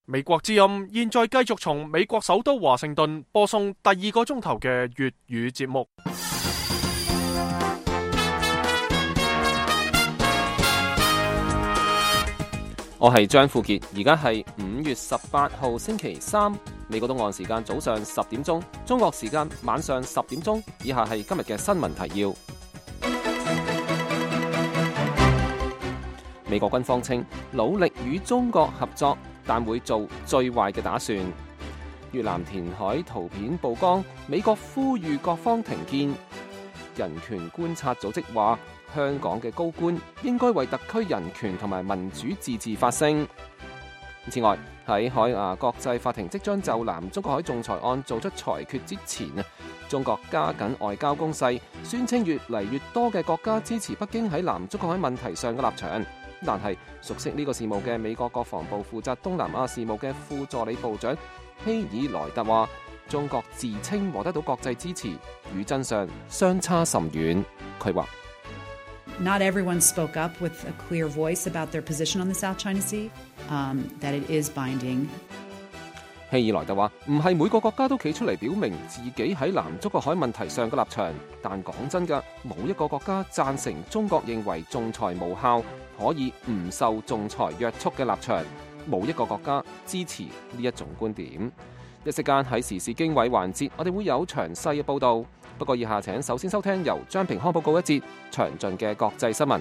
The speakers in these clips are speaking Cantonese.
美國之音現在繼續從美國首都華盛頓播送第2個鐘頭嘅粵語節目。 我係張富傑，而家係5月18號星期三，美國東岸時間早上10點鐘，中國時間晚上10點鐘。以下係今日嘅新聞提要。美國軍方稱努力與中國合作，但會做最壞嘅打算。越南填海圖片曝光，美國呼籲各方停建。人權觀察組織話，香港嘅高官應該為特區人權同埋民主自治發聲。此外，喺海牙國際法庭即將就南中國海仲裁案做出裁決之前，中國加緊外交攻勢，宣稱越嚟越多嘅國家支持北京喺南中國海問題上嘅立場。但係熟悉呢個事務嘅美國國防部負責東南亞事務嘅副助理部長希爾萊特話，中國自稱獲得到國際支持，與真相相差甚遠。佢話 ：Not everyone spoke up with a clear voice about their position on the South China Sea, that it is binding. 希爾萊特話：唔係每個國家都企出嚟表明自己喺南中國海問題上嘅立場，但講真㗎，冇一個國家贊成中國認為仲裁無效，可以唔受仲裁約束嘅立場，冇一個國家支持呢一種觀點。一時間喺時事經緯環節，我哋會有詳細嘅報導。不過以下請首先收聽由張平康報告一節詳盡嘅國際新聞。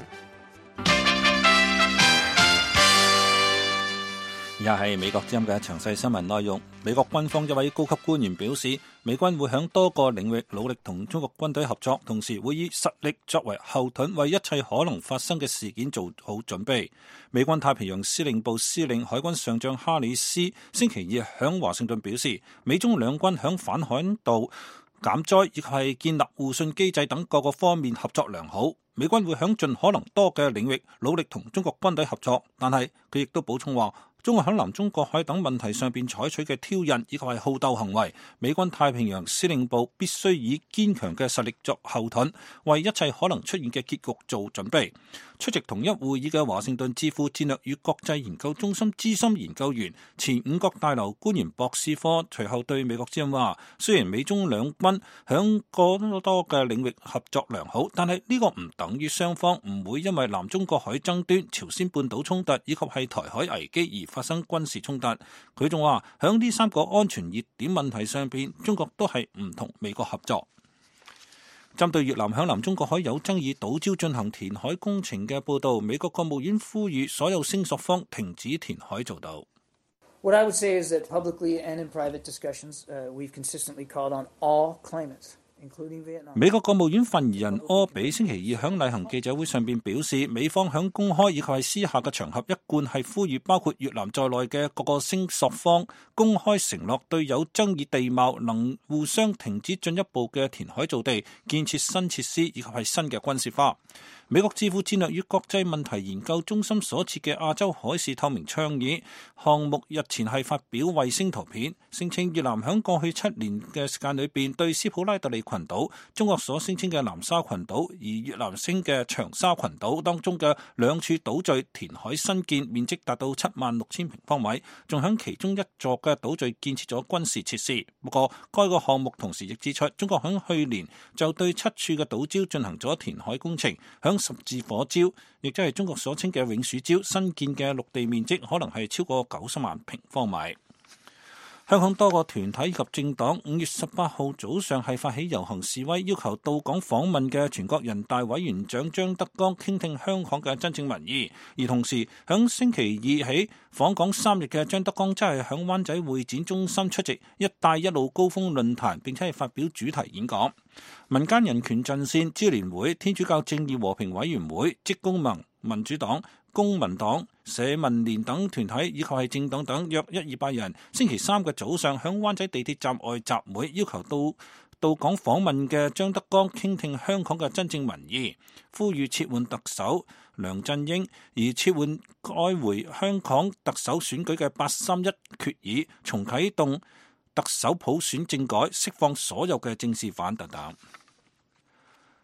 以下係美國之音嘅詳細新聞內容。美國軍方一位高級官員表示，美軍會響多個領域努力同中國軍隊合作，同時會以實力作為後盾，為一切可能發生嘅事件做好準備。美軍太平洋司令部司令海軍上將哈里斯星期二響華盛頓表示，美中兩軍響反響度、減災以及係建立互信機制等各個方面合作良好。美軍會響盡可能多嘅領域努力同中國軍隊合作，但係佢亦都補充話，中國喺南中國海等問題上邊採取嘅挑釁以及係好鬥行為，美軍太平洋司令部必須以堅強嘅實力作後盾，為一切可能出現嘅結局做準備。出席同一會議嘅華盛頓智庫戰略與國際研究中心資深研究員、前五角大樓官員博斯科隨後對美國之音話，雖然美中兩軍響個多嘅領域合作良好，但係呢個唔等於雙方唔會因為南中國海爭端、朝鮮半島衝突以及係台海危機而發生軍事衝突。佢仲話，響呢3個安全熱點問題上邊，中國都係唔同美國合作。針對越南響南中國海有爭議島礁進行填海工程嘅報導，美國國務院呼籲所有聲索方停止填海造島。 What I would say is that publicly and in private discussions, we've consistently called on all claimants, including Vietnam. 美國國務院發言人柯比星期二響例行記者會上邊表示，美方響公開以及係私下嘅場合一貫係呼籲包括越南在內嘅各個聲索方公開承諾對有爭議地貌能互相停止進一步嘅填海造地、建設新設施以及係新嘅軍事化。美國智庫戰略與國際問題研究中心所設嘅亞洲海事透明倡議項目日前係發表衛星圖片，聲稱越南響過去7年嘅時間裏邊對斯普拉特里群島、中國所聲稱嘅南沙群島，而越南稱嘅長沙群島當中嘅2處島嶼填海新建，面積達到76,000平方米，仲響其中一座嘅島嶼建設咗軍事設施。不過，該個項目同時亦指出，中國響去年就對7處嘅島礁進行咗填海工程，響十字火礁，亦即係中國所稱嘅永暑礁，新建嘅陸地面積可能係超過90萬平方米。香港多個團體及政黨5月18號早上係發起遊行示威，要求到港訪問嘅全國人大委員長張德江傾聽香港嘅真正民意。而同時，響星期二起訪港3日嘅張德江真係響灣仔會展中心出席一帶一路高峰論壇，並且係發表主題演講。民間人權陣線、支聯會、天主教正義和平委員會、職工盟、民主黨、公民黨、社民連等團體以及係政黨等約100-200人，星期3嘅早上響灣仔地鐵站外集會，要求到港訪問嘅張德江傾聽香港嘅真正民意，呼籲撤換特首梁振英，而撤換改回香港特首選舉嘅831決議，重啟動特首普選政改，釋放所有嘅政治犯等等。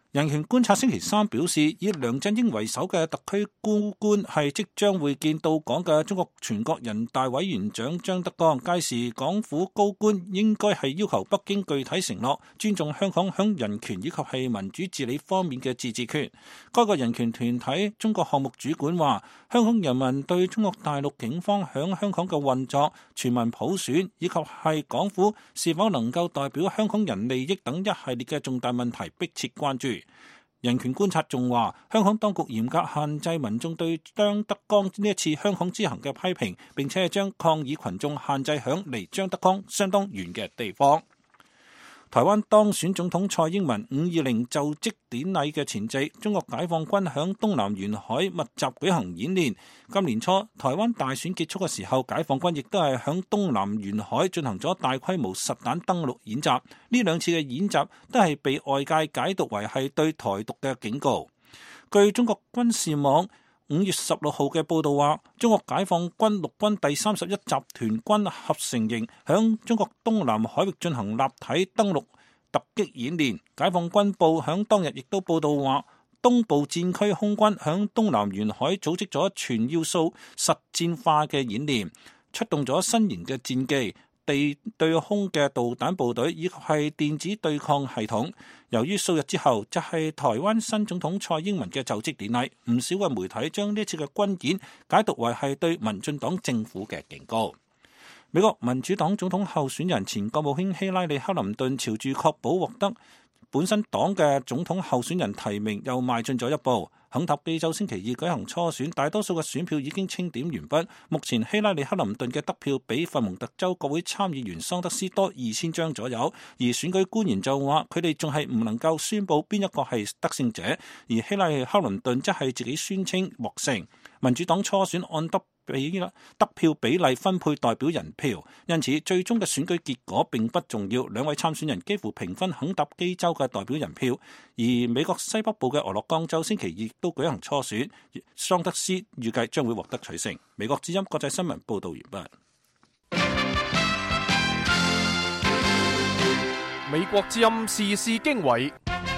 人權觀察星期三表示，以梁振英為首嘅特區高官係即將會見到港嘅中國全國人大委員長張德江，屆時港府高官應該係要求北京具體承諾尊重香港響人權以及係民主治理方面嘅自治權。該個人權團體中國項目主管話，香港人民對中國大陸警方響香港嘅運作、全民普選以及係港府是否能夠代表香港人利益等一系列嘅重大問題迫切關注。人權觀察仲話，香港當局嚴格限制民眾對張德江呢一次香港之行嘅批評，並且將抗議群眾限制響離張德江相當遠嘅地方。台灣當選總統蔡英文520就職典禮嘅前夕，中國解放軍響東南沿海密集舉行演練。今年初台灣大選結束嘅時候，解放軍亦都係響東南沿海進行咗大規模實彈登陸演習。呢兩次嘅演習都係被外界解讀為係對台獨嘅警告。據中國軍事網5月16號嘅報道話，中國解放軍陸軍第31集團軍合成營響中國東南海域進行立體登陸突擊演練。解放軍報響當日亦都報道話，東部戰區空軍響東南沿海組織咗全要素實戰化嘅演練，出動咗新型嘅戰機、地對空嘅導彈部隊以及係電子對抗系統。由於數日之後就係台灣新總統蔡英文嘅就職典禮，唔少嘅媒體將呢次嘅軍演解讀為係對民進黨政府嘅警告。美國民主黨總統候選人前國務卿希拉里克林頓朝住確保獲得本身黨嘅總統候選人提名又邁進咗一步。肯塔基州星期二舉行初選，大多數嘅選票已經清點完畢。目前希拉里克林頓嘅得票比佛蒙特州國會參議員桑德斯多2000張左右，而選舉官員就話佢哋仲係唔能夠宣佈邊一個係得勝者，而希拉里克林頓則係自己宣稱獲勝。民主黨初選按得票比例分配代表人票，因此最終嘅選舉結果並不重要。兩位參選人幾乎平分肯塔基州嘅代表人票，而美國西北部嘅俄勒岡州星期二亦都舉行初選，桑德斯預計將會獲得取勝。美國之音國際新聞報道完畢。 美國之音時事經緯。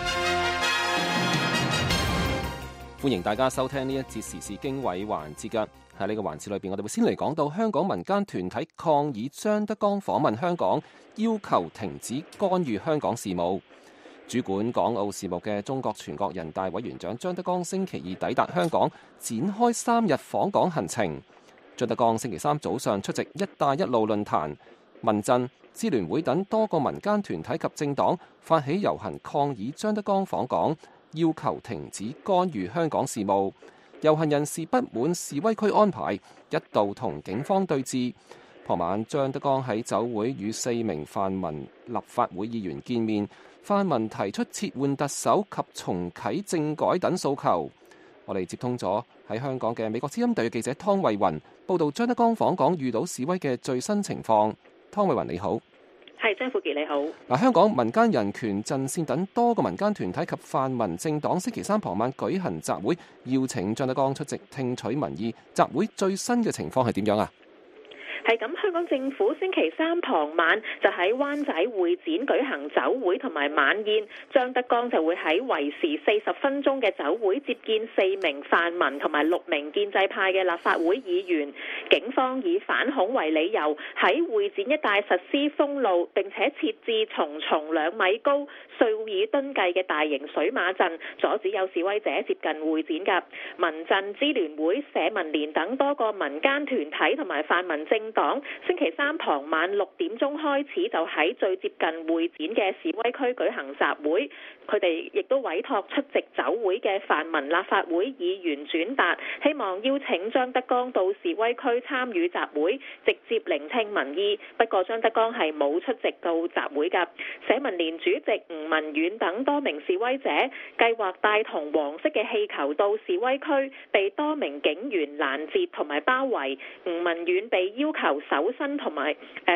歡迎大家收聽呢一節時事經緯環節㗎。喺呢個環節裏邊，我哋會先嚟講到香港民間團體抗議張德江訪問香港，要求停止干預香港事務。主管港澳事務嘅中國全國人大委員長張德江星期二抵達香港，展開3日訪港行程。張德江星期三早上出席「一帶一路」論壇，民陣、支聯會等多個民間團體及政黨發起遊行抗議張德江訪港，要求停止干預香港事務。遊行人士不滿示威區安排，一度同警方對峙。傍晚，張德江喺酒會與4名泛民立法會議員見面，泛民提出撤換特首及重啟政改等訴求。我哋接通咗喺香港嘅美國之音特約記者湯慧雲，報道張德江訪港遇到示威嘅最新情況。湯慧雲你好。 係，張富傑你好。 香港民間人權陣線等多個民間團體及泛民政黨星期三傍晚舉行集會，邀請張德江出席聽取民意。集會最新嘅情況係點樣啊？ 係咁，香港政府星期三傍晚就喺灣仔會展舉行酒會同埋晚宴，張德江就會喺為時40分鐘嘅酒會接見4名泛民同埋6名建制派嘅立法會議員。警方以反恐為理由喺會展一帶實施封路，並且設置重重2米高、數以噸計嘅大型水馬陣，阻止有示威者接近會展㗎。民陣、支聯會、社民連等多個民間團體同埋泛民政黨星期三傍晚6點鐘開始就喺最接近會展嘅示威區舉行集會，佢哋亦都委託出席酒會嘅泛民立法會議員轉達，希望邀請張德江到示威區參與集會，直接聆聽民意。不過張德江係冇出席到集會㗎。社民連主席吳文遠等多名示威者計劃帶同黃色嘅氣球到示威區，被多名警員攔截同埋包圍。吳文遠被要求搜身同埋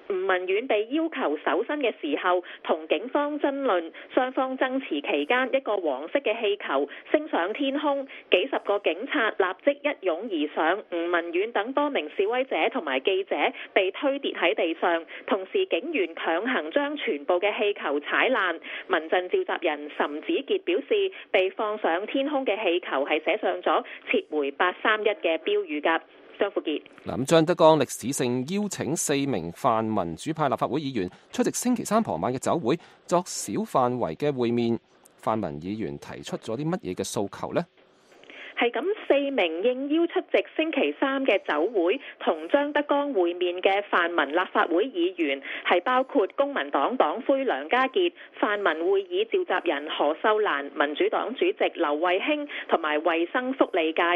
吳文遠被要求搜身嘅時候，同警方爭論，雙方爭持期間，一個黃色嘅氣球升上天空，幾十個警察立即一擁而上，吳文遠等多名示威者同埋記者被推跌喺地上，同時警員強行將全部嘅氣球踩爛。民陣召集人岑子傑表示，被放上天空嘅氣球係寫上咗撤回831嘅標語㗎。張富傑， 咁張德江歷史性邀請4名泛民主派立法會議員出席星期三傍晚嘅酒會，作小範圍嘅會面。泛民議員提出咗啲乜嘢嘅訴求呢？ 係咁，4名應邀出席星期三嘅酒會同張德江會面嘅泛民立法會議員係包括公民黨黨魁梁家傑、泛民會議召集人何秀蘭、民主黨主席劉慧卿同埋衛生服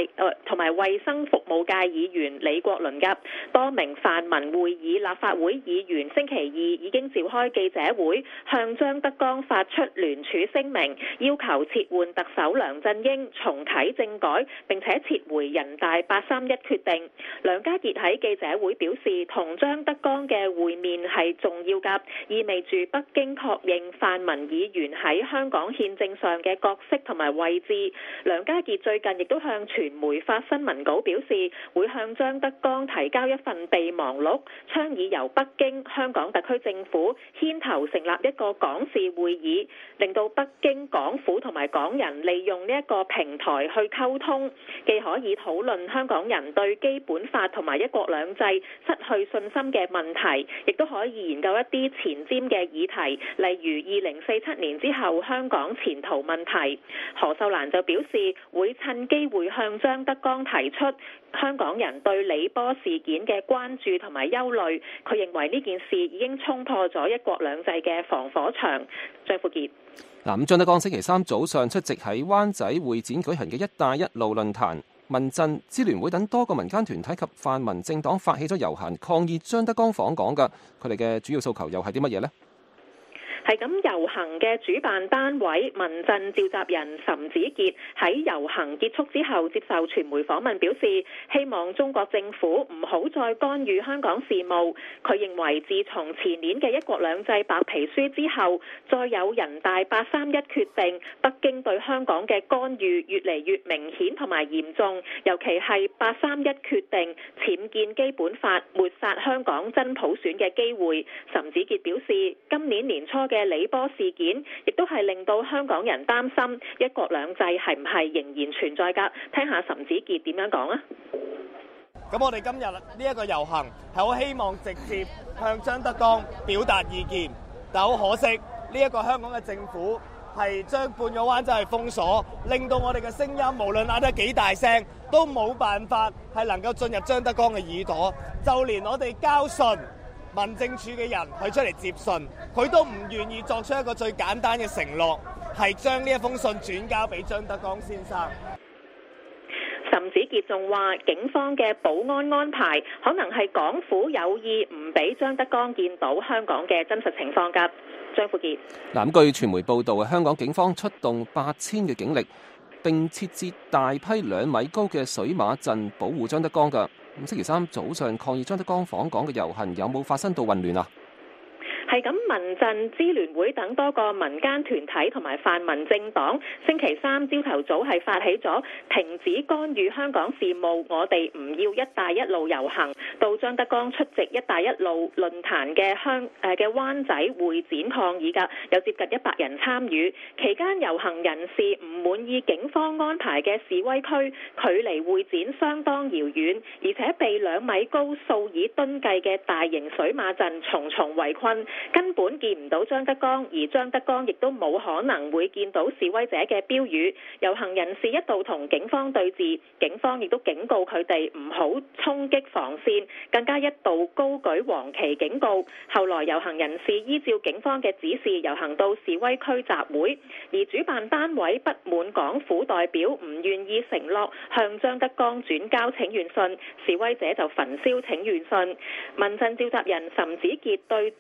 務界議員李國麟嘅。多名泛民會議立法會議員星期二已經召開記者會，向張德江發出聯署聲明，要求撤換特首梁振英，重啟政改，並且撤回人大831決定。梁家傑喺記者會表示，同張德江嘅會面係重要㗎，意味住北京確認泛民議員喺香港憲政上嘅角色同埋位置。梁家傑最近亦都向傳媒發新聞稿表示，會向張德江提交一份備忘錄，倡議由北京、香港特區政府牽頭成立一個港事會議，令到北京、港府同埋港人利用呢一個平台去溝通，既可以討論香港人對基本法同埋一國兩制失去信心嘅問題，亦都可以研究一啲前瞻嘅議題，例如2047年之後香港前途問題。何秀蘭就表示，會趁機會向張德江提出香港人對李波事件嘅關注同埋憂慮。佢認為呢件事已經衝破咗一國兩制嘅防火牆。張富傑。 咁張德江星期三早上出席喺灣仔會展舉行嘅「一帶一路」論壇，民陣、支聯會等多個民間團體及泛民政黨發起咗遊行抗議張德江訪港㗎。佢哋嘅主要訴求又係啲乜嘢呢？ 係咁，遊行嘅主辦單位民陣召集人岑子傑喺遊行結束之後接受傳媒訪問表示，希望中國政府唔好再干預香港事務。佢認為自從前年嘅一國兩制白皮書之後，再有人大831決定，北京對香港嘅干預越嚟越明顯同埋嚴重，尤其係831決定僭建基本法，抹殺香港真普選嘅機會。岑子傑表示，今年年初嘅李波事件，亦都係令到香港人擔心一國兩制係唔係仍然存在㗎。聽下岑子傑點樣講啊！ 咁我哋今日呢一個遊行係好希望直接向張德江表達意見，但好可惜呢一個香港嘅政府係將半個灣仔封鎖，令到我哋嘅聲音無論嗌得幾大聲，都冇辦法係能夠進入張德江嘅耳朵。就連我哋交信民政處嘅人去出嚟接信，佢都唔願意作出一個最簡單嘅承諾，係將呢一封信轉交俾張德江先生。 岑子傑仲話，警方嘅保安安排可能係港府有意唔俾張德江見到香港嘅真實情況㗎。張富傑。 嗱，據傳媒報道，香港警方出動8000嘅警力，並設置大批2米高嘅水馬陣保護張德江㗎。咁星期三早上抗議張德江訪港嘅遊行有冇發生到混亂啊？ 係咁，民陣、支聯會等多個民間團體同埋泛民政黨星期三朝頭早係發起咗停止干預香港事務，我哋唔要一帶一路遊行，到張德江出席一帶一路論壇嘅灣仔會展抗議㗎，有接近100人參與。期間遊行人士唔滿意警方安排嘅示威區距離會展相當遙遠，而且被2米高數以噸計嘅大型水馬陣重重圍困，根本見唔到張德江，而張德江亦都冇可能會見到示威者嘅標語。遊行人士一度同警方對峙，警方亦都警告佢哋唔好衝擊防線，更加一度高舉黃旗警告。後來遊行人士依照警方嘅指示遊行到示威區集會，而主辦單位不滿港府代表唔願意承諾向張德江轉交請願信，示威者就焚燒請願信。民陣召集人岑子傑對傳媒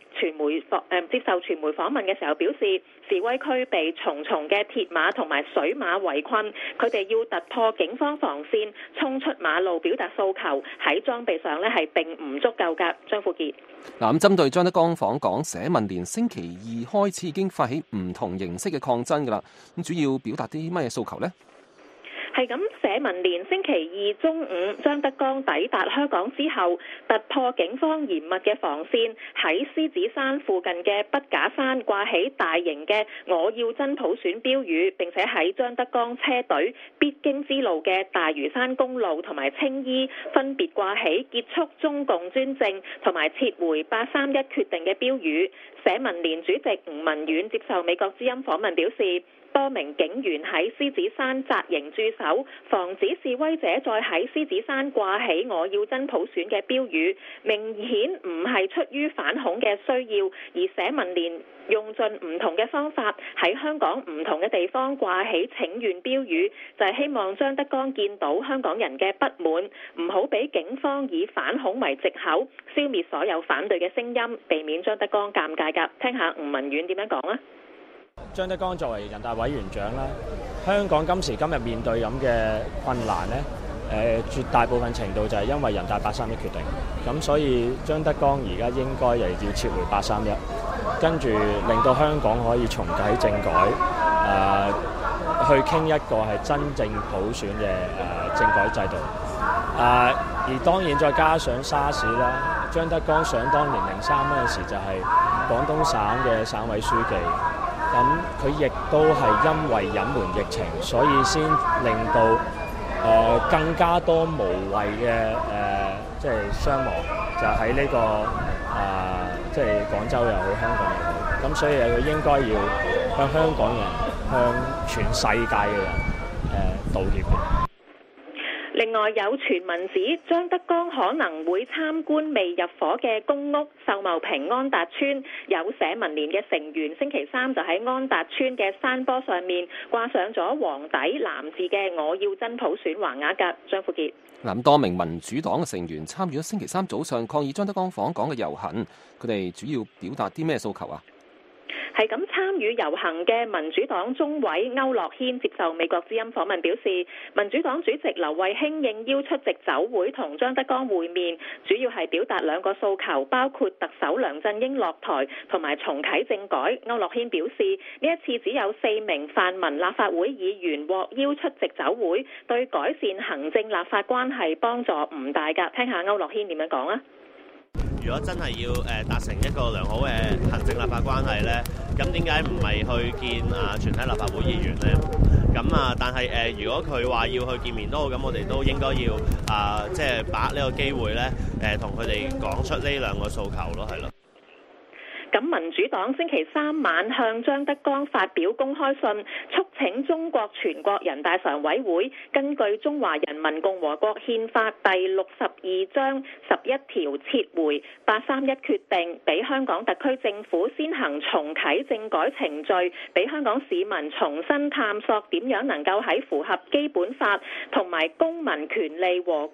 接受傳媒訪問嘅時候表示，示威區被重重嘅鐵馬同埋水馬圍困，佢哋要突破警方防線，衝出馬路表達訴求，喺裝備上呢係並唔足夠㗎。張富傑。 嗱，咁針對張德江訪港，社民連星期二開始已經發起唔同形式嘅抗爭㗎啦。咁主要表達啲乜嘢訴求呢？ 係咁，社民連星期二中午張德江抵達香港之後，突破警方嚴密嘅防線，喺獅子山附近嘅筆架山掛起大型嘅我要真普選標語，並且喺張德江車隊必經之路嘅大嶼山公路同埋青衣分別掛起結束中共專政同埋撤回831決定嘅標語。社民連主席吳文遠接受美國之音訪問表示，多名警員喺獅子山紮營駐守，防止示威者再喺獅子山掛起我要真普選嘅標語，明顯唔係出於反恐嘅需要，而社民連用盡唔同嘅方法喺香港唔同嘅地方掛起請願標語，就係希望張德江見到香港人嘅不滿，唔好俾警方以反恐為藉口，消滅所有反對嘅聲音，避免張德江尷尬㗎。聽下吳文遠點樣講啊！ 張德江作為人大委員長啦，香港今時今日面對咁嘅困難呢，絕大部分程度就係因為人大831決定，咁所以張德江而家應該要撤回831，跟住令到香港可以重啟政改，去傾一個係真正普選嘅政改制度。而當然再加上沙士啦，張德江想當年03嗰陣時就係廣東省嘅省委書記。咁佢亦都係因為隱瞞疫情，所以先令到更加多無謂嘅即係傷亡，就喺呢個即係廣州又好，香港又好。咁所以佢應該要向香港人、向全世界嘅人道歉嘅。 另外有傳聞指張德江可能會參觀未入伙嘅公屋秀茂坪安達邨，有社民連嘅成員星期三就喺安達邨嘅山坡上面掛上咗黃底藍字嘅我要真普選橫額㗎。張富傑。 咁多名民主黨嘅成員參與咗星期三早上抗議張德江訪港嘅遊行，佢哋主要表達啲咩訴求啊？ 係咁，參與遊行嘅民主黨中委區諾軒接受美國之音訪問表示，民主黨主席劉慧卿應邀出席酒會同張德江會面，主要係表達兩個訴求，包括特首梁振英落台同埋重啟政改。區諾軒表示，呢一次只有4名泛民立法會議員獲邀出席酒會，對改善行政立法關係幫助唔大㗎。聽下區諾軒點樣講啊！ 如果真係要達成一個良好嘅行政立法關係呢，咁點解唔係去見全體立法會議員呢？咁但係如果佢話要去見面都好，咁我哋都應該要即係把握呢個機會呢，同佢哋講出呢兩個訴求咯，係咯。 咁民主黨星期三晚向張德江發表公開信，促請中國全國人大常委會根據《中華人民共和國憲法》第62章11條撤回831決定，俾香港特區政府先行重啟政改程序，俾香港市民重新探索點樣能夠喺符合基本法同埋公民權利和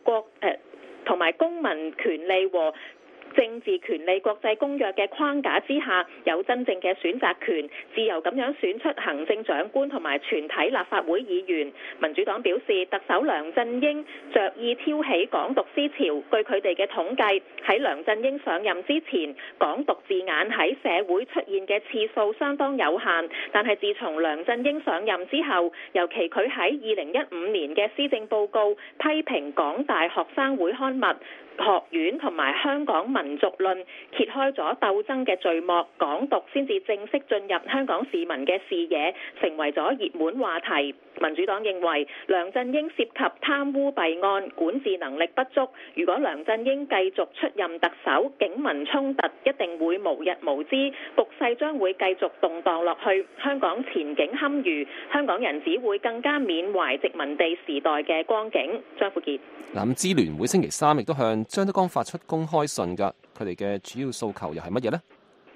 政治權利國際公約嘅框架之下，有真正嘅選擇權，自由咁樣選出行政長官同埋全體立法會議員。民主黨表示，特首梁振英着意挑起港獨思潮。據佢哋嘅統計，喺梁振英上任之前，港獨字眼喺社會出現嘅次數相當有限。但係自從梁振英上任之後，尤其佢喺2015年嘅施政報告批評港大學生會刊物學院同埋香港民族論，揭開咗鬥爭嘅序幕，港獨先至正式進入香港市民嘅視野，成為咗熱門話題。民主黨認為梁振英涉及貪污弊案，管治能力不足。如果梁振英繼續出任特首，警民衝突一定會無日無之，局勢將會繼續動盪落去，香港前景堪虞，香港人只會更加緬懷殖民地時代嘅光景。張富傑。 咁支聯會星期三亦都向張德江發出公開信㗎，佢哋嘅主要訴求又係乜嘢呢？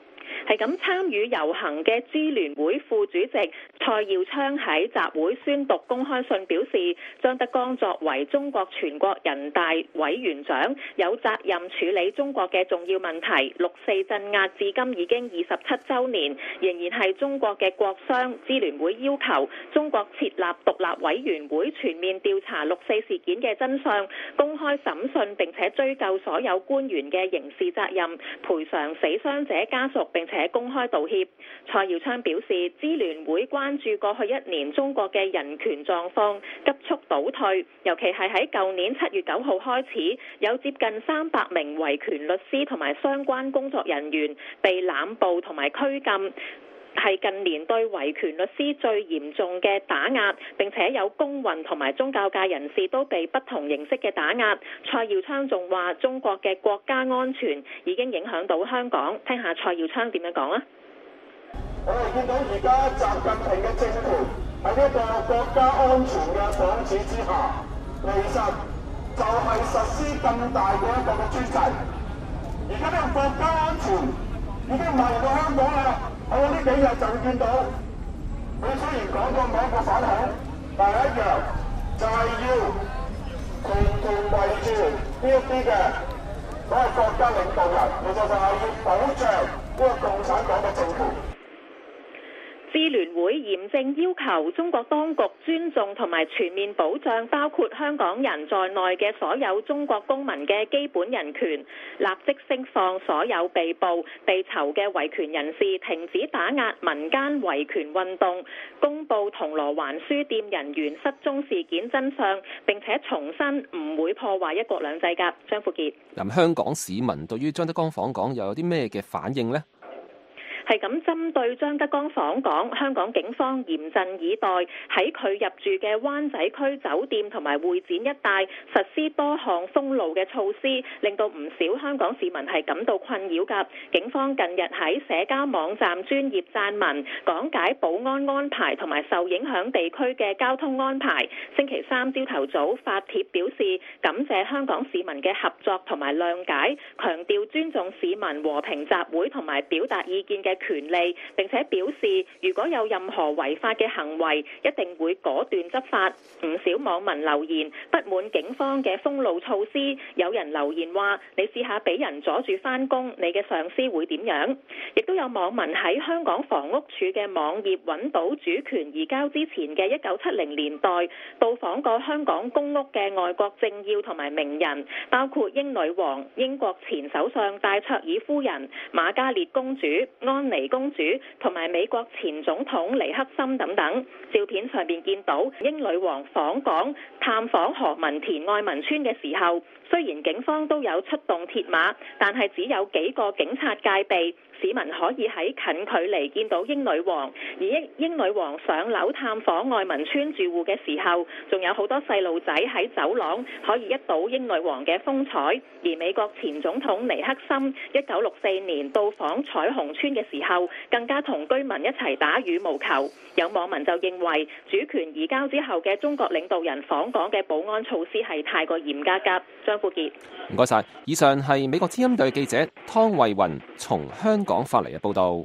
係咁，參與遊行嘅支聯會副主席蔡耀昌喺集會宣讀公開信表示，張德江作為中國全國人大委員長，有責任處理中國嘅重要問題。六四鎮壓至今已經27週年，仍然係中國嘅國殤。支聯會要求中國設立獨立委員會，全面調查六四事件嘅真相，公開審訊並且追究所有官員嘅刑事責任，賠償死傷者家屬並且公開道歉。蔡耀昌表示，支聯會關注過去1年中國嘅人權狀況急速倒退，尤其係喺舊年7月9號開始，有接近300名維權律師同埋相關工作人員被濫捕同埋拘禁，係近年對維權律師最嚴重嘅打壓，並且有公運同埋宗教界人士都被不同形式嘅打壓。蔡耀昌仲話，中國嘅國家安全已經影響到香港。聽下蔡耀昌點樣講啊！ 我哋見到而家習近平嘅政權喺呢個國家安全嘅幌子之下，其實就係實施更大嘅一個嘅專制。而家呢個國家安全已經蔓延到香港啦。我呢幾日就見到，佢雖然講過某個反恐，但係一樣就係要團團圍住呢一啲嘅所謂國家領導人，其實就係要保障呢個共產黨嘅政權。 支聯會嚴正要求中國當局尊重同埋全面保障包括香港人在內嘅所有中國公民嘅基本人權，立即釋放所有被捕、被囚嘅維權人士，停止打壓民間維權運動，公佈銅鑼灣書店人員失蹤事件真相，並且重申唔會破壞一國兩制㗎。張富傑， 香港市民對於張德江訪港又有啲咩嘅反應呢？ 係咁，針對張德江訪港，香港警方嚴陣以待，喺佢入住嘅灣仔區酒店同埋會展一帶實施多項封路嘅措施，令到唔少香港市民係感到困擾㗎。警方近日喺社交網站專頁撰文，講解保安安排同埋受影響地區嘅交通安排。星期三朝頭早發帖表示，感謝香港市民嘅合作同埋諒解，強調尊重市民和平集會同埋表達意見嘅權利，並且表示如果有任何違法嘅行為，一定會果斷執法。唔少網民留言不滿警方嘅封路措施，有人留言話：你試下俾人阻住返工，你嘅上司會點樣？亦都有網民喺香港房屋署嘅網頁揾到主權移交之前嘅1970年代到訪過香港公屋嘅外國政要同埋名人，包括英女王、英國前首相戴卓爾夫人、瑪嘉烈公主、安妮公主同埋美國前總統尼克森等等。照片上面見到英女王訪港探訪何文田愛民村嘅時候，雖然警方都有出動鐵馬，但係只有幾個警察戒備，市民可以喺近距離見到英女王。而英女王上樓探訪愛民村住戶嘅時候，仲有好多細路仔喺走廊可以一睹英女王嘅風采。而美國前總統尼克森1964年到訪彩虹村嘅時候，更加同居民一齊打羽毛球。有網民就認為主權移交之後嘅中國領導人訪港嘅保安措施係太過嚴格㗎。張富傑， 唔該晒。以上係美國之音隊記者湯慧雲從香港發嚟嘅報導。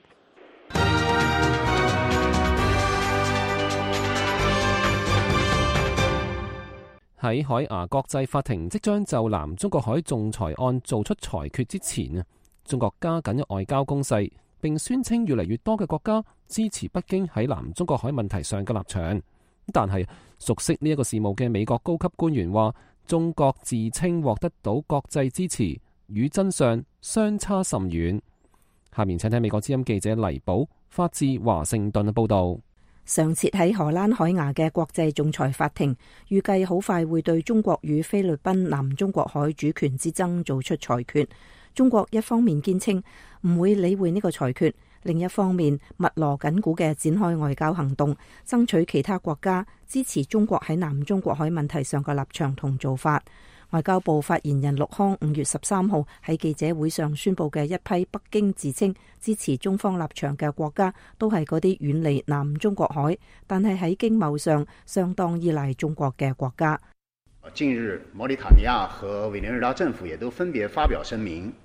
喺海牙國際法庭即將就南中國海仲裁案做出裁決之前啊，中國加緊外交攻勢，並宣稱越嚟越多嘅國家支持北京喺南中國海問題上嘅立場。但係熟悉呢一個事務嘅美國高級官員話，中國自稱獲得到國際支持，與真相相差甚遠。下面請睇美國之音記者黎寶發自華盛頓嘅報道。 上設喺荷蘭海牙嘅國際仲裁法庭預計好快會對中國與菲律賓南中國海主權之爭做出裁決。中國一方面堅稱唔會理會呢個裁決，另一方面密鑼緊鼓嘅展開外交行動，爭取其他國家支持中國喺南中國海問題上嘅立場同做法。外交部發言人陸康5月13號喺記者會上宣布嘅一批北京自稱支持中方立場嘅國家，都係嗰啲遠離南中國海，但係喺經貿上相當依賴中國嘅國家。 近日，摩里塔尼亞和委內瑞拉政府也都分別發表聲明，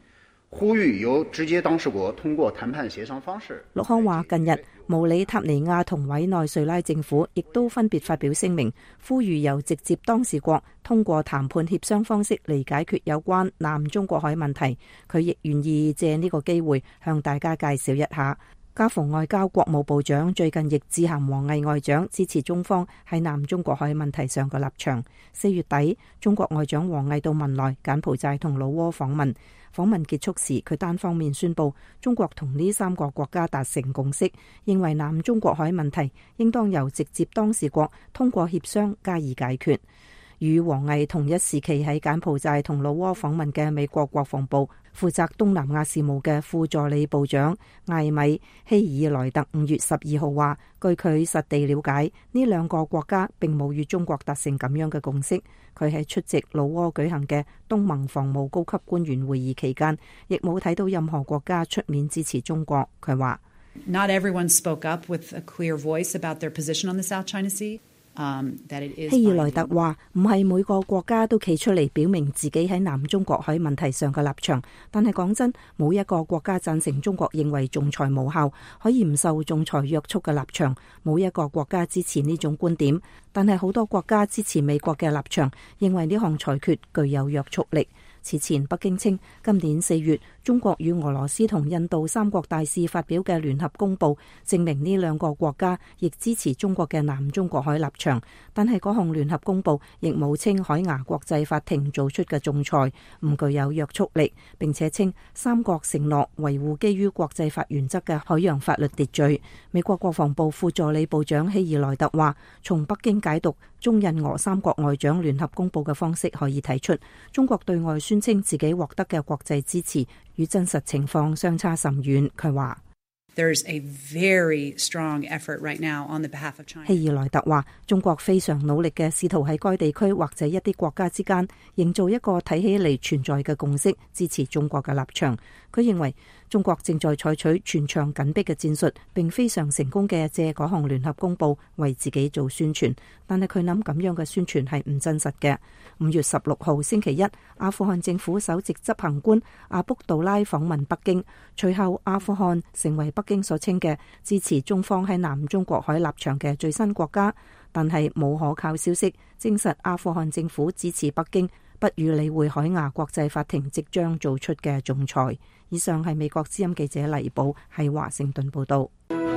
呼籲由直接當事國通過談判協商方式。 陸康話：近日毛里塔尼亞同委內瑞拉政府亦都分別發表聲明，呼籲由直接當事國通過談判協商方式嚟解決有關南中國海問題。佢亦願意借呢個機會向大家介紹一下。加蓬外交國務部長最近亦致函王毅外長，支持中方喺南中國海問題上嘅立場。4月底，中國外長王毅到文萊、柬埔寨同老撾訪問。訪問結束時，佢單方面宣布中國同呢3個國家達成共識，認為南中國海問題應當由直接當事國通過協商加以解決。與王毅同一時期喺柬埔寨同老撾訪問嘅美國國防部負責東南亞事務嘅副助理部長艾米希爾萊特5月12號話，據佢實地了解，呢2個國家並冇與中國達成咁樣嘅共識。佢喺出席老撾舉行嘅東盟防務高級官員會議期間，亦冇睇到任何國家出面支持中國。佢話 Not everyone spoke up with a clear voice about their position on the South China Sea. 希爾萊特話：唔係每個國家都企出嚟表明自己喺南中國海問題上嘅立場，但係講真，冇一個國家贊成中國認為仲裁無效，可以唔受仲裁約束嘅立場，冇一個國家支持呢種觀點，但係好多國家支持美國嘅立場，認為呢項裁決具有約束力。此前，北京稱今年4月中國與俄羅斯同印度3國大使發表嘅聯合公報，證明呢2個國家亦支持中國嘅南中國海立場。但係嗰項聯合公報亦冇稱海牙國際法庭做出嘅仲裁唔具有約束力，並且稱3國承諾維護基於國際法原則嘅海洋法律秩序。美國國防部副助理部長希爾萊特話：從北京解讀中印俄3國外長聯合公報嘅方式，可以睇出中國對外宣稱自己獲得嘅國際支持與真實情況相差甚遠。佢話 There's a very strong effort right now on the behalf of China. 希爾萊特話：中國非常努力嘅試圖喺該地區或者一啲國家之間營造一個睇起嚟存在嘅共識，支持中國嘅立場。佢認為中國正在採取全場緊迫嘅戰術，並非常成功嘅借嗰項聯合公報為自己做宣傳。但係佢諗咁樣嘅宣傳係唔真實嘅。5月16號星期一，阿富汗政府首席執行官阿卜杜拉訪問北京，隨後阿富汗成為北京所稱嘅支持中方喺南中國海立場嘅最新國家。但係冇可靠消息證實阿富汗政府支持北京不予理會海牙國際法庭即將做出嘅仲裁。以上係美國之音記者黎寶喺華盛頓報道。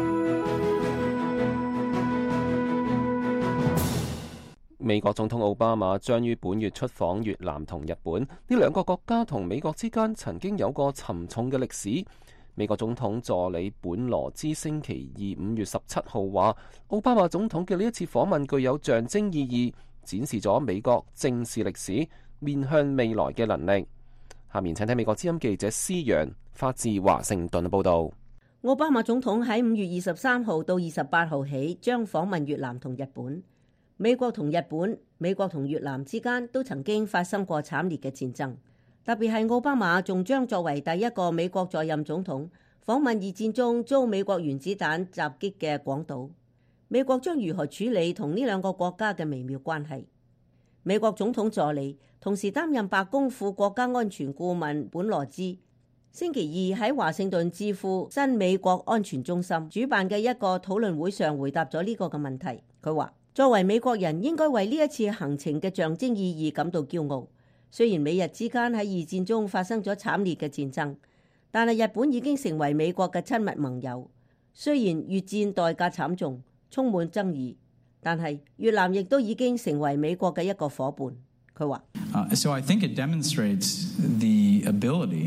美國總統奧巴馬將於本月出訪越南同日本，呢2個國家同美國之間曾經有過沉重嘅歷史。美國總統助理本羅茲星期2 5月17號話，奧巴馬總統嘅呢一次訪問具有象徵意義，展示咗美國正視歷史、面向未來嘅能力。下面請睇美國之音記者施揚發自華盛頓嘅報道。 奧巴馬總統喺5月23號到28號起將訪問越南同日本。美國同日本、美國同越南之間都曾經發生過慘烈嘅戰爭，特別係奧巴馬仲將作為第一個美國在任總統訪問二戰中遭美國原子彈襲擊嘅廣島。美國將如何處理同呢2個國家嘅微妙關係？美國總統助理同時擔任白宮副國家安全顧問本羅茲星期2喺華盛頓智庫新美國安全中心主辦嘅一個討論會上回答咗呢個嘅問題。佢話：作為美國人，應該為呢一次行程嘅象徵意義感到驕傲。雖然美日之間喺二戰中發生咗慘烈嘅戰爭，但係日本已經成為美國嘅親密盟友。雖然越戰代價慘重，充滿爭議，但係越南亦都已經成為美國嘅一個夥伴。佢話 ：So I think it demonstrates the ability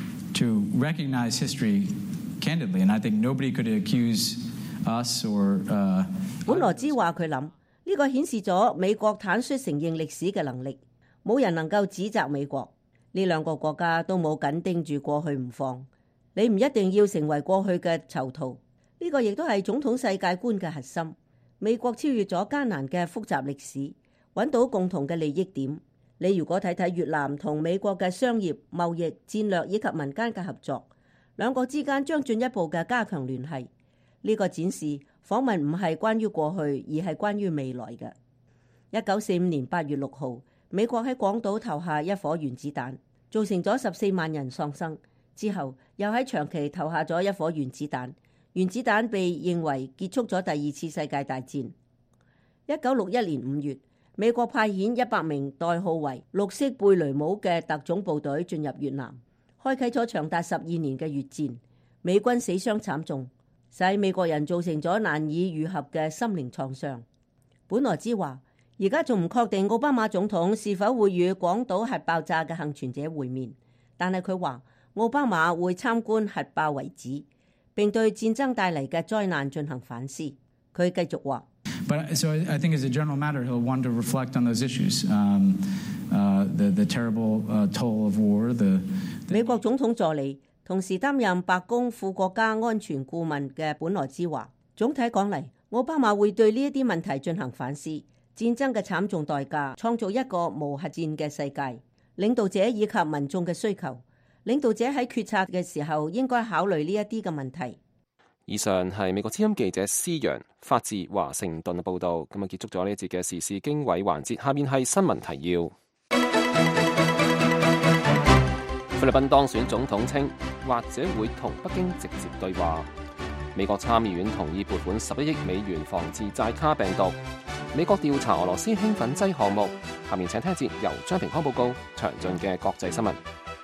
to recognize history candidly, and I think nobody could accuse us or 本羅茲話佢諗呢個顯示咗美國坦率承認歷史嘅能力，冇人能夠指責美國。呢2個國家都冇緊盯住過去唔放，你唔一定要成為過去嘅囚徒。呢個亦都係總統世界觀嘅核心。美國超越咗艱難嘅複雜歷史，揾到共同嘅利益點。你如果睇睇越南同美國嘅商業、貿易、戰略以及民間嘅合作，2個之間將進一步嘅加強聯繫。呢個展示訪問唔係關於過去，而係關於未來嘅。1945年8月6號，美國喺廣島投下一顆原子彈，造成咗14萬人喪生， 之後又喺長崎投下咗一顆原子彈，原子彈被認為結束咗第二次世界大戰。1961年5月，美國派遣100名代號為綠色貝雷帽嘅特種部隊進入越南，開啟咗長達12年嘅越戰。美軍死傷慘重，使美國人造成咗難以愈合嘅心靈創傷。本來之話，而家仲唔確定奧巴馬總統是否會與廣島核爆炸嘅幸存者會面，但係佢話奧巴馬會參觀核爆遺址，並對戰爭帶嚟嘅災難進行反思。佢繼續話 ：But so I think as a general matter, he'll want to reflect on those issues, the terrible toll of war. 美國總統助理同時擔任白宮副國家安全顧問嘅本來之話，總體講嚟，奧巴馬會對呢一啲問題進行反思。戰爭嘅慘重代價，創造一個無核戰嘅世界。領導者以及民眾嘅需求，領導者喺決策嘅時候應該考慮呢一啲嘅問題。 以上係美國之音記者施陽發自華盛頓嘅報導。咁啊，結束咗呢一節嘅時事經緯環節。下面係新聞提要。菲律賓當選總統稱，或者會同北京直接對話。美國參議院同意撥款11億美元防治寨卡病毒。美國調查俄羅斯興奮劑項目。下面請聽一節由張平康報告詳盡嘅國際新聞。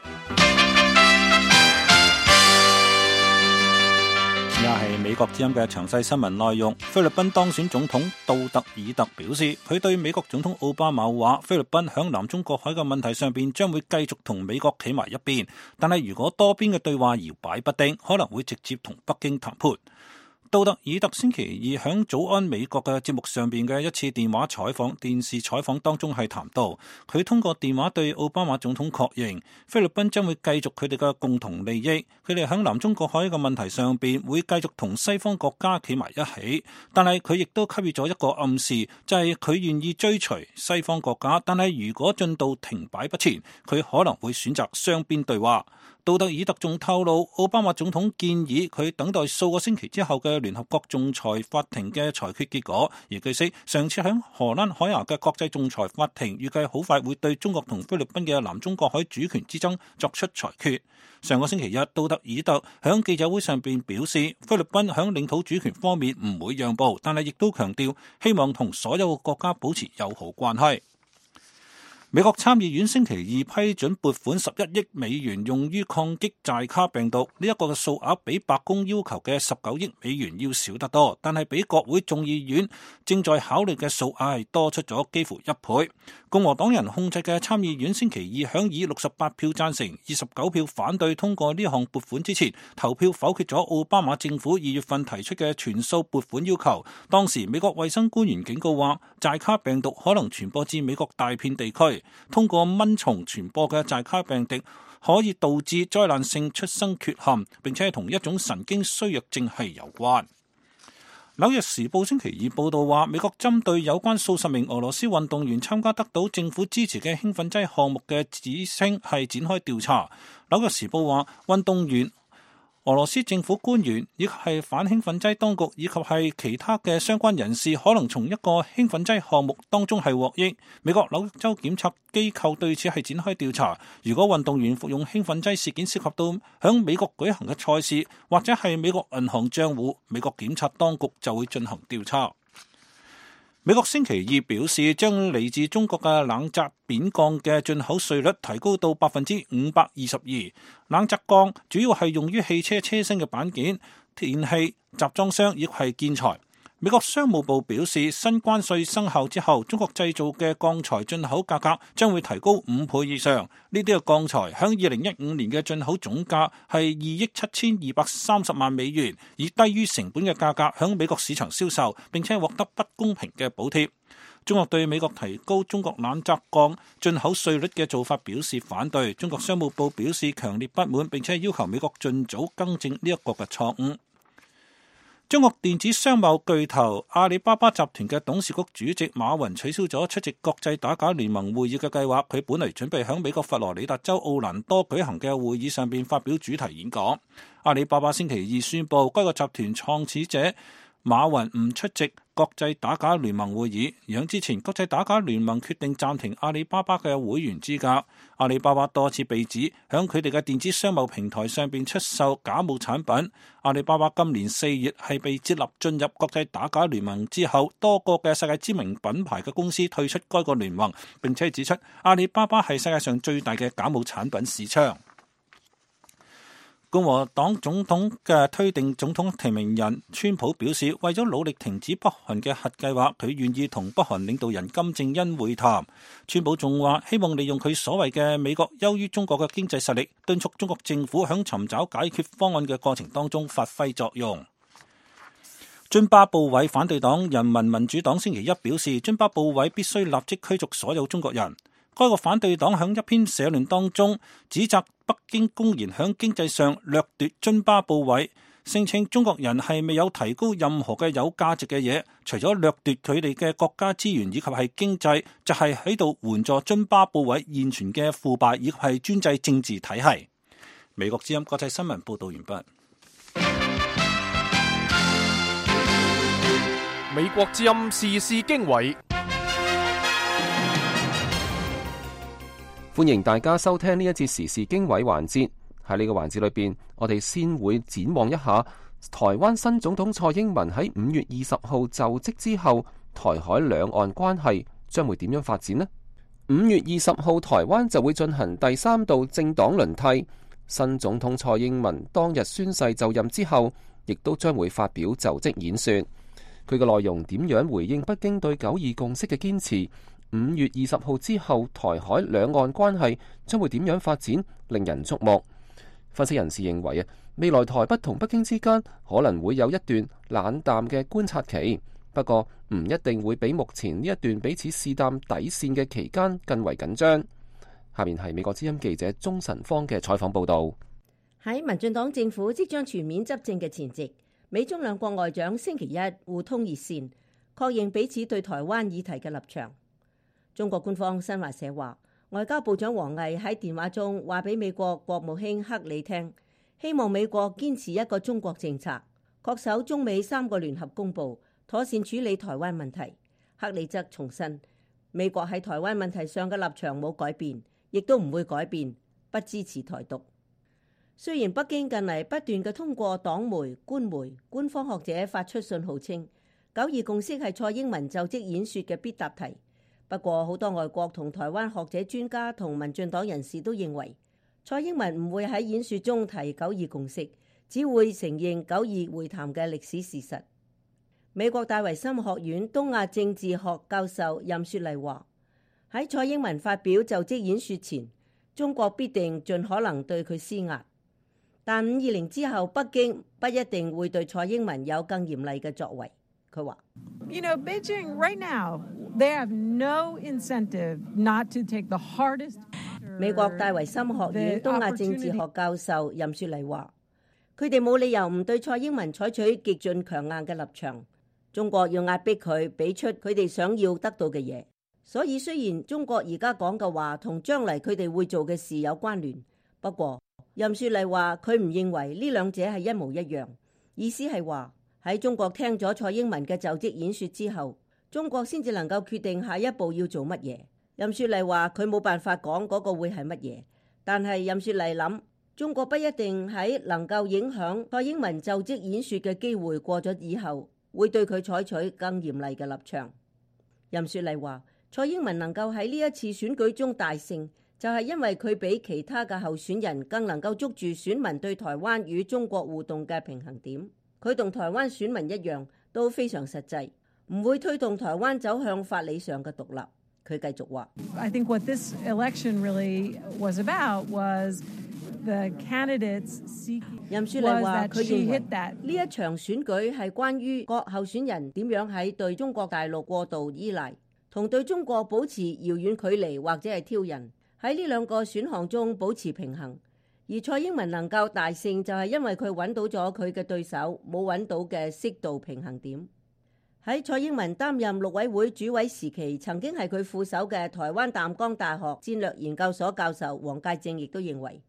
而家係美國之音嘅詳細新聞內容。菲律賓當選總統杜特爾特表示，佢對美國總統奧巴馬話，菲律賓響南中國海嘅問題上邊將會繼續同美國企埋一邊，但係如果多邊嘅對話搖擺不定，可能會直接同北京談判。杜特爾特星期二響早安美國嘅節目上邊嘅一次電話電視採訪當中係談到，佢通過電話對奧巴馬總統確認，菲律賓將會繼續佢哋嘅共同利益，佢哋響南中國海嘅問題上邊會繼續同西方國家企埋一起，但係佢亦都給予咗一個暗示，就係佢願意追隨西方國家，但係如果進度停擺不前，佢可能會選擇雙邊對話。杜特爾特仲透露，奧巴馬總統建議佢等待數個星期之後嘅聯合國仲裁法庭嘅裁決結果。而據悉，上次喺荷蘭海牙嘅國際仲裁法庭預計好快會對中國同菲律賓嘅南中國海主權之爭作出裁決。上個星期日，杜特爾特喺記者會上邊表示，菲律賓喺領土主權方面唔會讓步，但係亦都強調希望同所有國家保持友好關係。美國參議院星期二批准撥款11億美元用於抗擊寨卡病毒，呢一個嘅數額比白宮要求嘅19億美元要少得多，但係比國會眾議院正在考慮嘅數額係多出咗幾乎1倍。共和黨人控制嘅參議院星期二響以68票贊成、29票反對通過呢項撥款之前，投票否決咗奧巴馬政府2月份提出嘅全數撥款要求。當時美國衛生官員警告話，寨卡病毒可能傳播至美國大片地區，通過蚊蟲傳播嘅寨卡病毒可以導致災難性出生缺陷，並且同一種神經衰弱症係有關。紐約時報星期二報道話，美國針對有關數十名俄羅斯運動員參加得到政府支持嘅興奮劑項目嘅指稱係展開調查。紐約時報話，運動員、俄羅斯政府官員以及係反興奮劑當局以及係其他嘅相關人士可能從一個興奮劑項目當中係獲益。美國紐約州檢察機構對此係展開調查。如果運動員服用興奮劑事件涉及到響美國舉行嘅賽事或者係美國銀行賬戶，美國檢察當局就會進行調查。美國星期二表示，將嚟自中國嘅冷軋扁鋼嘅進口稅率提高到 522%。冷軋鋼主要係用於汽車車身嘅板件、電器、集裝箱亦係建材。美國商務部表示，新關稅生效之後，中國製造嘅鋼材進口價格將會提高5倍以上。呢啲嘅鋼材響2015年嘅進口總價係2億7230萬美元，以低於成本嘅價格響美國市場銷售，並且獲得不公平嘅補貼。中國對美國提高中國冷軋鋼進口稅率嘅做法表示反對。中國商務部表示強烈不滿，並且要求美國盡早更正呢一個嘅錯誤。中國電子商貿巨頭阿里巴巴集團嘅董事局主席馬雲取消咗出席國際打假聯盟會議嘅計劃。佢本嚟準備喺美國佛羅里達州奧蘭多舉行嘅會議上邊發表主題演講。阿里巴巴星期二宣布，該個集團創始者馬雲唔出席該國際打假聯盟會議。而響之前，國際打假聯盟決定暫停阿里巴巴嘅會員資格。阿里巴巴多次被指響佢哋嘅電子商務平台上邊出售假冒產品。阿里巴巴今年4月係被接納進入國際打假聯盟之後，多個嘅世界知名品牌嘅公司退出該個聯盟，並且指出阿里巴巴係世界上最大嘅假冒產品市場。共和黨總統嘅推定總統提名人川普表示，為咗努力停止北韓嘅核計劃，佢願意同北韓領導人金正恩會談。川普仲話希望利用佢所謂嘅美國優於中國嘅經濟實力，敦促中國政府響尋找解決方案嘅過程當中發揮作用。津巴布韋反對黨人民民主黨星期一表示，津巴布韋必須立即驅逐所有中國人。該個反對黨響一篇社論當中指責北京公然響經濟上掠奪津巴布韋，聲稱中國人係未有提高任何嘅有價值嘅嘢，除咗掠奪佢哋嘅國家資源以及係經濟，就係喺度援助津巴布韋現存嘅腐敗以及係專制政治體系。美國之音國際新聞報道完畢。 美國之音時事經緯。 歡迎大家收聽呢一節時事經緯環節。喺呢個環節裏邊，我哋先會展望一下台灣新總統蔡英文喺5月20號就職之後，台海兩岸關係將會點樣發展呢？5月20號，台灣就會進行第3度政黨輪替。新總統蔡英文當日宣誓就任之後，亦都將會發表就職演說。佢嘅內容點樣回應北京對9·2共識嘅堅持？5月20號之後，台海兩岸關係將會點樣發展，令人矚目。分析人士認為未來台北同北京之間可能會有一段冷淡嘅觀察期，不過唔一定會比目前呢一段彼此試探底線嘅期間更為緊張。下面係美國之音記者鍾晨芳嘅採訪報導。 喺民進黨政府即將全面執政嘅前夕，美中兩國外長星期一互通熱線，確認彼此對台灣議題嘅立場。中國官方新華社話，外交部長王毅喺電話中話俾美國國務卿克里聽，希望美國堅持一個中國政策，恪守中美3個聯合公報，妥善處理台灣問題。克里則重申，美國喺台灣問題上嘅立場冇改變，亦都唔會改變，不支持台獨。雖然北京近嚟不斷嘅通過黨媒、官媒、官方學者發出信號稱9·2共識係蔡英文就職演說嘅必答題。不過，好多外國同台灣學者、專家同民進黨人士都認為，蔡英文唔會喺演說中提9·2共識，只會承認9·2會談嘅歷史事實。美國戴維森學院東亞政治學教授任雪麗話：喺蔡英文發表就職演說前，中國必定盡可能對佢施壓，但5·20之後，北京不一定會對蔡英文有更嚴厲嘅作為。佢話 ：You know, Beijing right now, they have no incentive not to take the hardest. 美國戴維森學院東亞政治學教授任雪麗話：佢哋冇理由唔對蔡英文採取極盡強硬嘅立場。中國要壓迫佢，俾出佢哋想要得到嘅嘢。所以雖然中國而家講嘅話同將來佢哋會做嘅事有關聯，不過任雪麗話佢唔認為呢兩者係一模一樣。意思係話，喺中國聽咗蔡英文嘅就職演說之後，中國先至能夠決定下一步要做乜嘢。任雪麗話佢冇辦法講嗰個會係乜嘢，但係任雪麗諗，中國不一定喺能夠影響蔡英文就職演說嘅機會過咗以後，會對佢採取更嚴厲嘅立場。任雪麗話，蔡英文能夠喺呢一次選舉中大勝，就係因為佢比其他嘅候選人更能夠捉住選民對台灣與中國互動嘅平衡點。佢同台灣選民一樣都非常實際，唔會推動台灣走向法理上嘅獨立。佢繼續話 I think what this election really was about was the candidates seeking. 任雪麗話佢認為呢一場選舉係關於各候選人點樣喺對中國大陸過度依賴同對中國保持遙遠距離或者係挑釁，喺呢兩個選項中保持平衡。而蔡英文能夠大勝，就係因為佢揾到咗佢嘅對手冇揾到嘅適度平衡點。喺蔡英文擔任陸委會主委時期，曾經係佢副手嘅台灣淡江大學戰略研究所教授黃介正亦都認為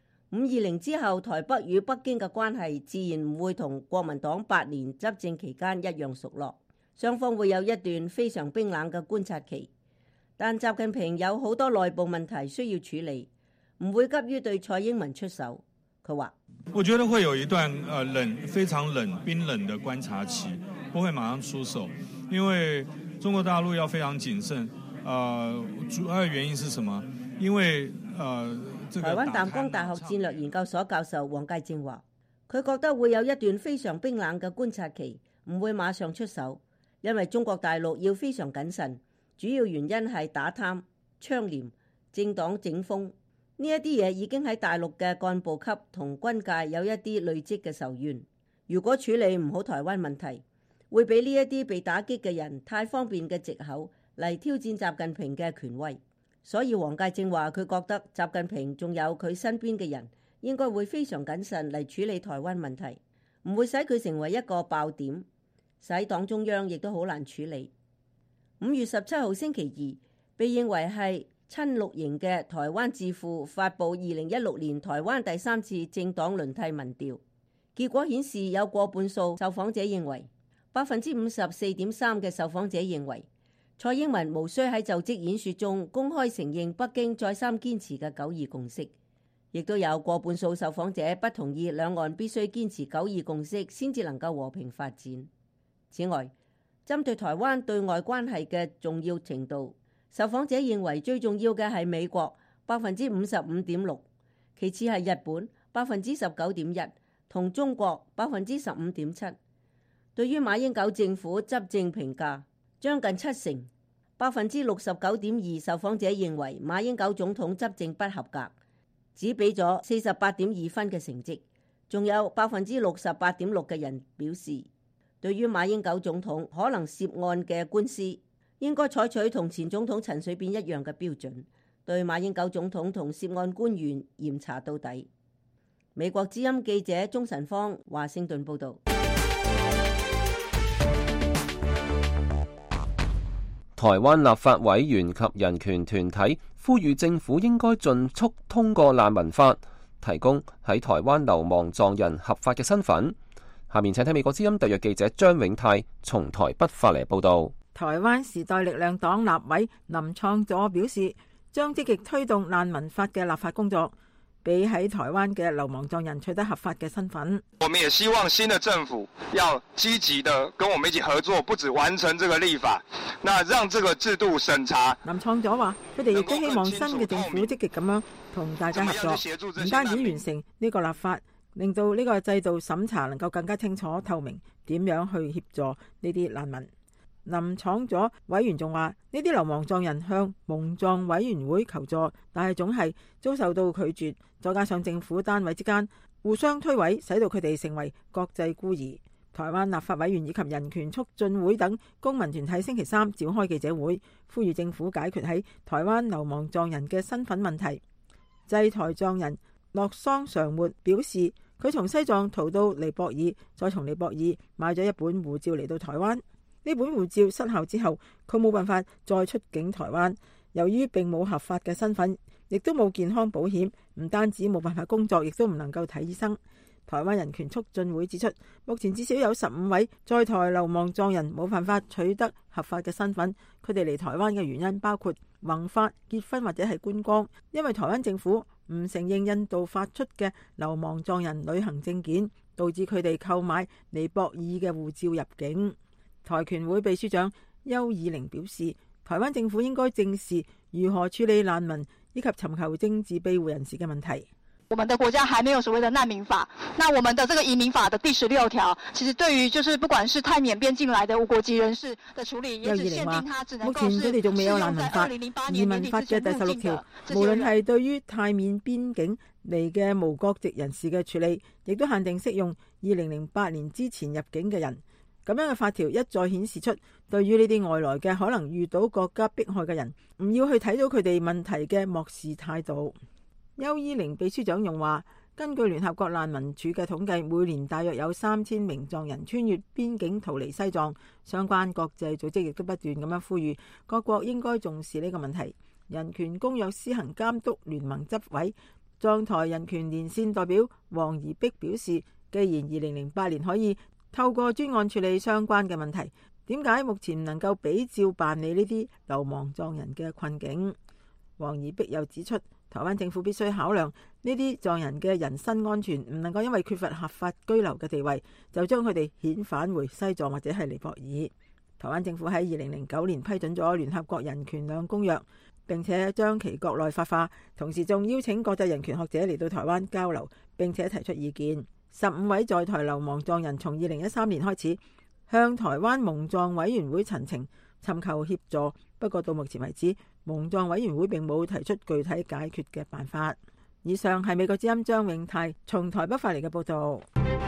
，5·20之後，台北與北京嘅關係自然唔會同國民黨8年執政期間一樣熟絡， 雙方會有一段非常冰冷嘅觀察期。但習近平有好多內部問題需要處理，唔會急於對蔡英文出手。佢話： 我覺得會有一段非常冰冷的觀察期，不會馬上出手，因為中國大陸要非常謹慎。主要原因是什麼？因為台灣淡江大學戰略研究所教授黃介正話，佢覺得會有一段非常冰冷嘅觀察期，唔會馬上出手，因為中國大陸要非常謹慎。主要原因係打貪、倡廉、政黨整風呢一啲嘢已經喺大陸嘅幹部級同軍界有一啲累積嘅仇怨。如果處理唔好台灣問題，會俾呢一啲被打擊嘅人太方便嘅藉口嚟挑戰習近平嘅權威。所以黃介正話佢覺得習近平仲有佢身邊嘅人應該會非常謹慎嚟處理台灣問題，唔會使佢成為一個爆點，使黨中央亦都好難處理。5月17號星期二，被認為係親綠營嘅台灣智庫發布2016年台灣第3次政黨輪替民調，結果顯示有過半數受訪者認為，54.3% 嘅受訪者認為蔡英文無需喺就職演說中公開承認北京再三堅持嘅九二共識，亦都有過半數受訪者不同意兩岸必須堅持九二共識先至能夠和平發展。此外，針對台灣對外關係嘅重要程度，受訪者認為最重要嘅係美國55.6%，其次係日本19.1%，同中國15.7%。對於馬英九政府執政評價將近70%，69.2%受訪者認為馬英九總統執政不合格，只俾咗48.2分嘅成績。仲有68.6%嘅人表示，對於馬英九總統可能涉案嘅官司，應該採取同前總統陳水扁一樣嘅標準，對馬英九總統同涉案官員嚴查到底。美國之音記者鍾晨芳華盛頓報導。 台灣立法委員及人權團體呼籲政府應該盡速通過難民法，提供喺台灣流亡藏人合法嘅身份。下面請睇美國之音特約記者張永泰從台北發嚟報道。 台灣時代力量黨立委林創佐表示，將積極推動難民法嘅立法工作，俾喺台灣嘅流亡藏人取得合法嘅身份。 我們也希望新的政府要積極的跟我們一起合作，不只完成這個立法，那讓這個制度審查。 林創佐話，佢哋亦都希望新嘅政府積極咁樣同大家合作，唔單止完成呢個立法，令到呢個制度審查能夠更加清楚透明，點樣去協助呢啲難民。林創佐委員仲話，呢啲流亡藏人向蒙藏委員會求助，但係總係遭受到拒絕，再加上政府單位之間互相推諉，使到佢哋成為國際孤兒。台灣立法委員以及人權促進會等公民團體星期三召開記者會，呼籲政府解決喺台灣流亡藏人嘅身份問題。制台藏人洛桑常活表示，佢從西藏逃到尼泊爾，再從尼泊爾買咗一本護照嚟到台灣。呢本護照失效之後，佢冇辦法再出境台灣。由於並冇合法嘅身份，亦都冇健康保險，唔單止冇辦法工作，亦都唔能夠睇醫生。台灣人權促進會指出，目前至少有15位在台流亡藏人冇辦法取得合法嘅身份。佢哋嚟台灣嘅原因包括宏發、結婚或者係觀光，因為台灣政府唔承認印度發出嘅流亡藏人旅行證件，導致佢哋購買尼泊爾嘅護照入境。台權會秘書長邱以玲表示，台灣政府應該正視如何處理難民以及尋求政治庇護人士嘅問題。 我們的國家還沒有所謂的難民法，那我們的這個移民法的第16條，其實對於就是不管是泰緬邊境來的無國籍人士的處理，也只限定他只能夠是目前佢哋仲未有難民法，移民法嘅第16條，無論係對於泰緬邊境嚟嘅無國籍人士嘅處理，亦都限定適用2008年之前入境嘅人。咁樣嘅法條一再顯示出，對於呢啲外來嘅可能遇到國家迫害嘅人，唔要去睇到佢哋問題嘅漠視態度。邱依玲秘書長用話，根據聯合國難民署嘅統計，每年大約有3000名藏人穿越邊境逃離西藏。相關國際組織亦都不斷咁樣呼籲各國應該重視呢個問題。人權公約施行監督聯盟執委藏台人權連線代表黃宜碧表示，既然2008年可以透過專案處理相關嘅問題， 點解目前唔能夠比照辦理呢啲流亡藏人嘅困境？王宜碧又指出，台灣政府必須考量呢啲藏人嘅人身安全，唔能夠因為缺乏合法居留嘅地位，就將佢哋遣返回西藏或者係尼泊爾。台灣政府喺2009年批准咗聯合國人權兩公約，並且將其國內法化，同時仲邀請國際人權學者嚟到台灣交流，並且提出意見。15位在台流亡藏人從2013年開始向台灣蒙藏委員會陳情，尋求協助，不過到目前為止，蒙藏委員會並冇提出具體解決嘅辦法。以上係美國之音張永泰從台北發嚟嘅報道。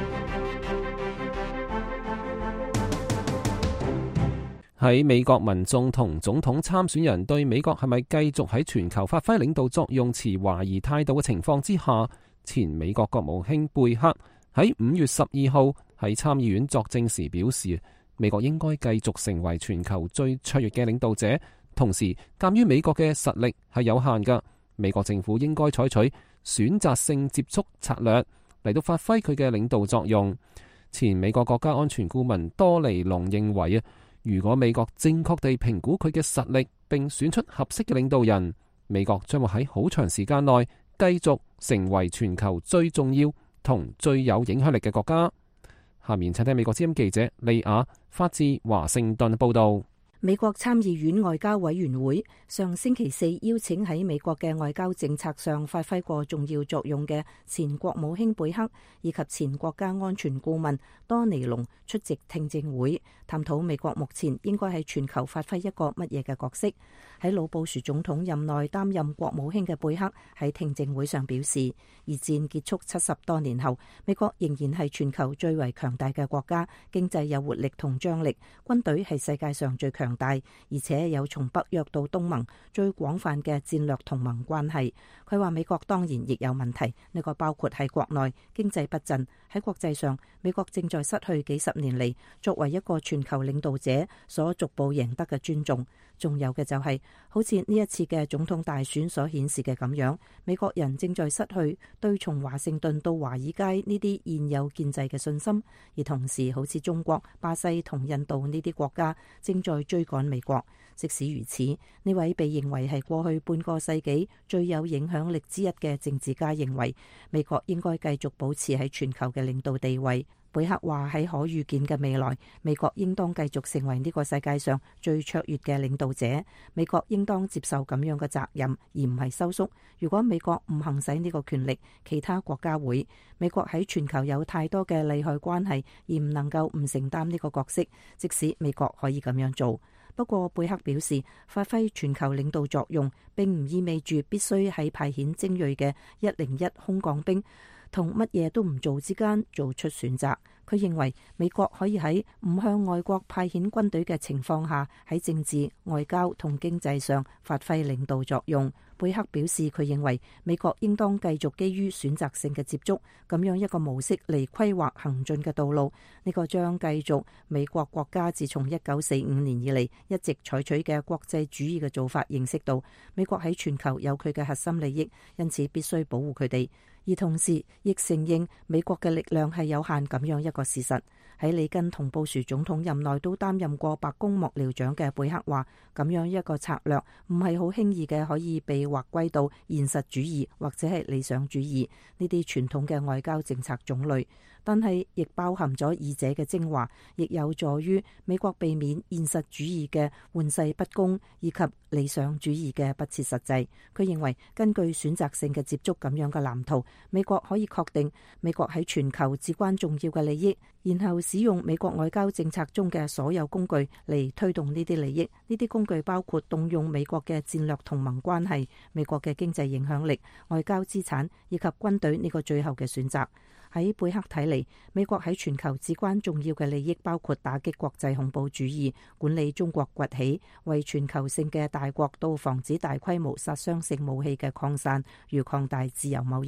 喺美國民眾同總統參選人對美國係咪繼續喺全球發揮領導作用持懷疑態度嘅情況之下，前美國國務卿貝克喺5月12號喺參議院作證時表示，美國應該繼續成為全球最卓越嘅領導者。同時，鑑於美國嘅實力係有限㗎，美國政府應該採取選擇性接觸策略嚟到發揮佢嘅領導作用。前美國國家安全顧問多尼龍認為啊，如果美國正確地評估佢嘅實力並選出合適嘅領導人，美國將會喺好長時間內繼續成為全球最重要同最有影響力嘅國家。下面請聽美國之音記者利亞發自華盛頓報道。 美國參議院外交委員會上星期四邀請喺美國嘅外交政策上發揮過重要作用嘅前國務卿貝克以及前國家安全顧問多尼龍出席聽證會，探討美國目前應該喺全球發揮一個乜嘢嘅角色。喺老布殊總統任內擔任國務卿嘅貝克喺聽證會上表示，二戰結束70多年後，美國仍然係全球最為強大嘅國家，經濟有活力同張力，軍隊係世界上最強大，而且有從北約到東盟最廣泛嘅戰略同盟關係。佢話美國當然亦有問題，呢個包括喺國內經濟不振，喺國際上美國正在失去幾十年嚟作為一個全球領導者所逐步贏得嘅尊重。仲有嘅就係好似呢一次嘅總統大選所顯示嘅咁樣，美國人正在失去對從華盛頓到華爾街呢啲現有建制嘅信心，而同時好似中國、巴西同印度呢啲國家正在追趕美國。即使如此，呢位被認為係過去半個世紀最有影響力之一嘅政治家認為，美國應該繼續保持喺全球嘅領導地位。貝克話喺可預見嘅未來，美國應當繼續成為呢個世界上最卓越嘅領導者。美國應當接受咁樣嘅責任，而唔係收縮。如果美國唔行使呢個權力，其他國家會。美國喺全球有太多嘅利害關係，而唔能夠唔承擔呢個角色，即使美國可以咁樣做。不過貝克表示，發揮全球領導作用並唔意味住必須喺派遣精銳嘅101空降兵同乜嘢都唔做之間做出選擇。佢認為美國可以喺唔向外國派遣軍隊嘅情況下，喺政治、外交同經濟上發揮領導作用。貝克表示，佢認為美國應當繼續基於選擇性嘅接觸，咁樣一個模式嚟規劃行進嘅道路。呢個將繼續美國國家自從1945年以嚟一直採取嘅國際主義嘅做法，認識到美國喺全球有佢嘅核心利益，因此必須保護佢哋。而同時亦承認美國嘅力量係有限咁樣一個事實。喺里根同布殊總統任內都擔任過白宮幕僚長嘅貝克話，咁樣一個策略唔係好輕易嘅可以被劃歸到現實主義或者係理想主義呢啲傳統嘅外交政策種類，但係亦包含咗二者嘅精華，亦有助於美國避免現實主義嘅玩世不恭以及理想主義嘅不切實際。佢認為根據選擇性嘅接觸咁樣嘅藍圖，美國可以確定美國喺全球至關重要嘅利益，然後使用美國外交政策中嘅所有工具嚟推動呢啲利益。呢啲工具包括動用美國嘅戰略同盟關係、美國嘅經濟影響力、外交資產以及軍隊呢個最後嘅選擇。喺貝克睇嚟，美國喺全球至關重要嘅利益包括打擊國際恐怖主義、管理中國崛起、為全球性嘅大國到防止大規模殺傷性武器嘅擴散，與擴大自由貿易。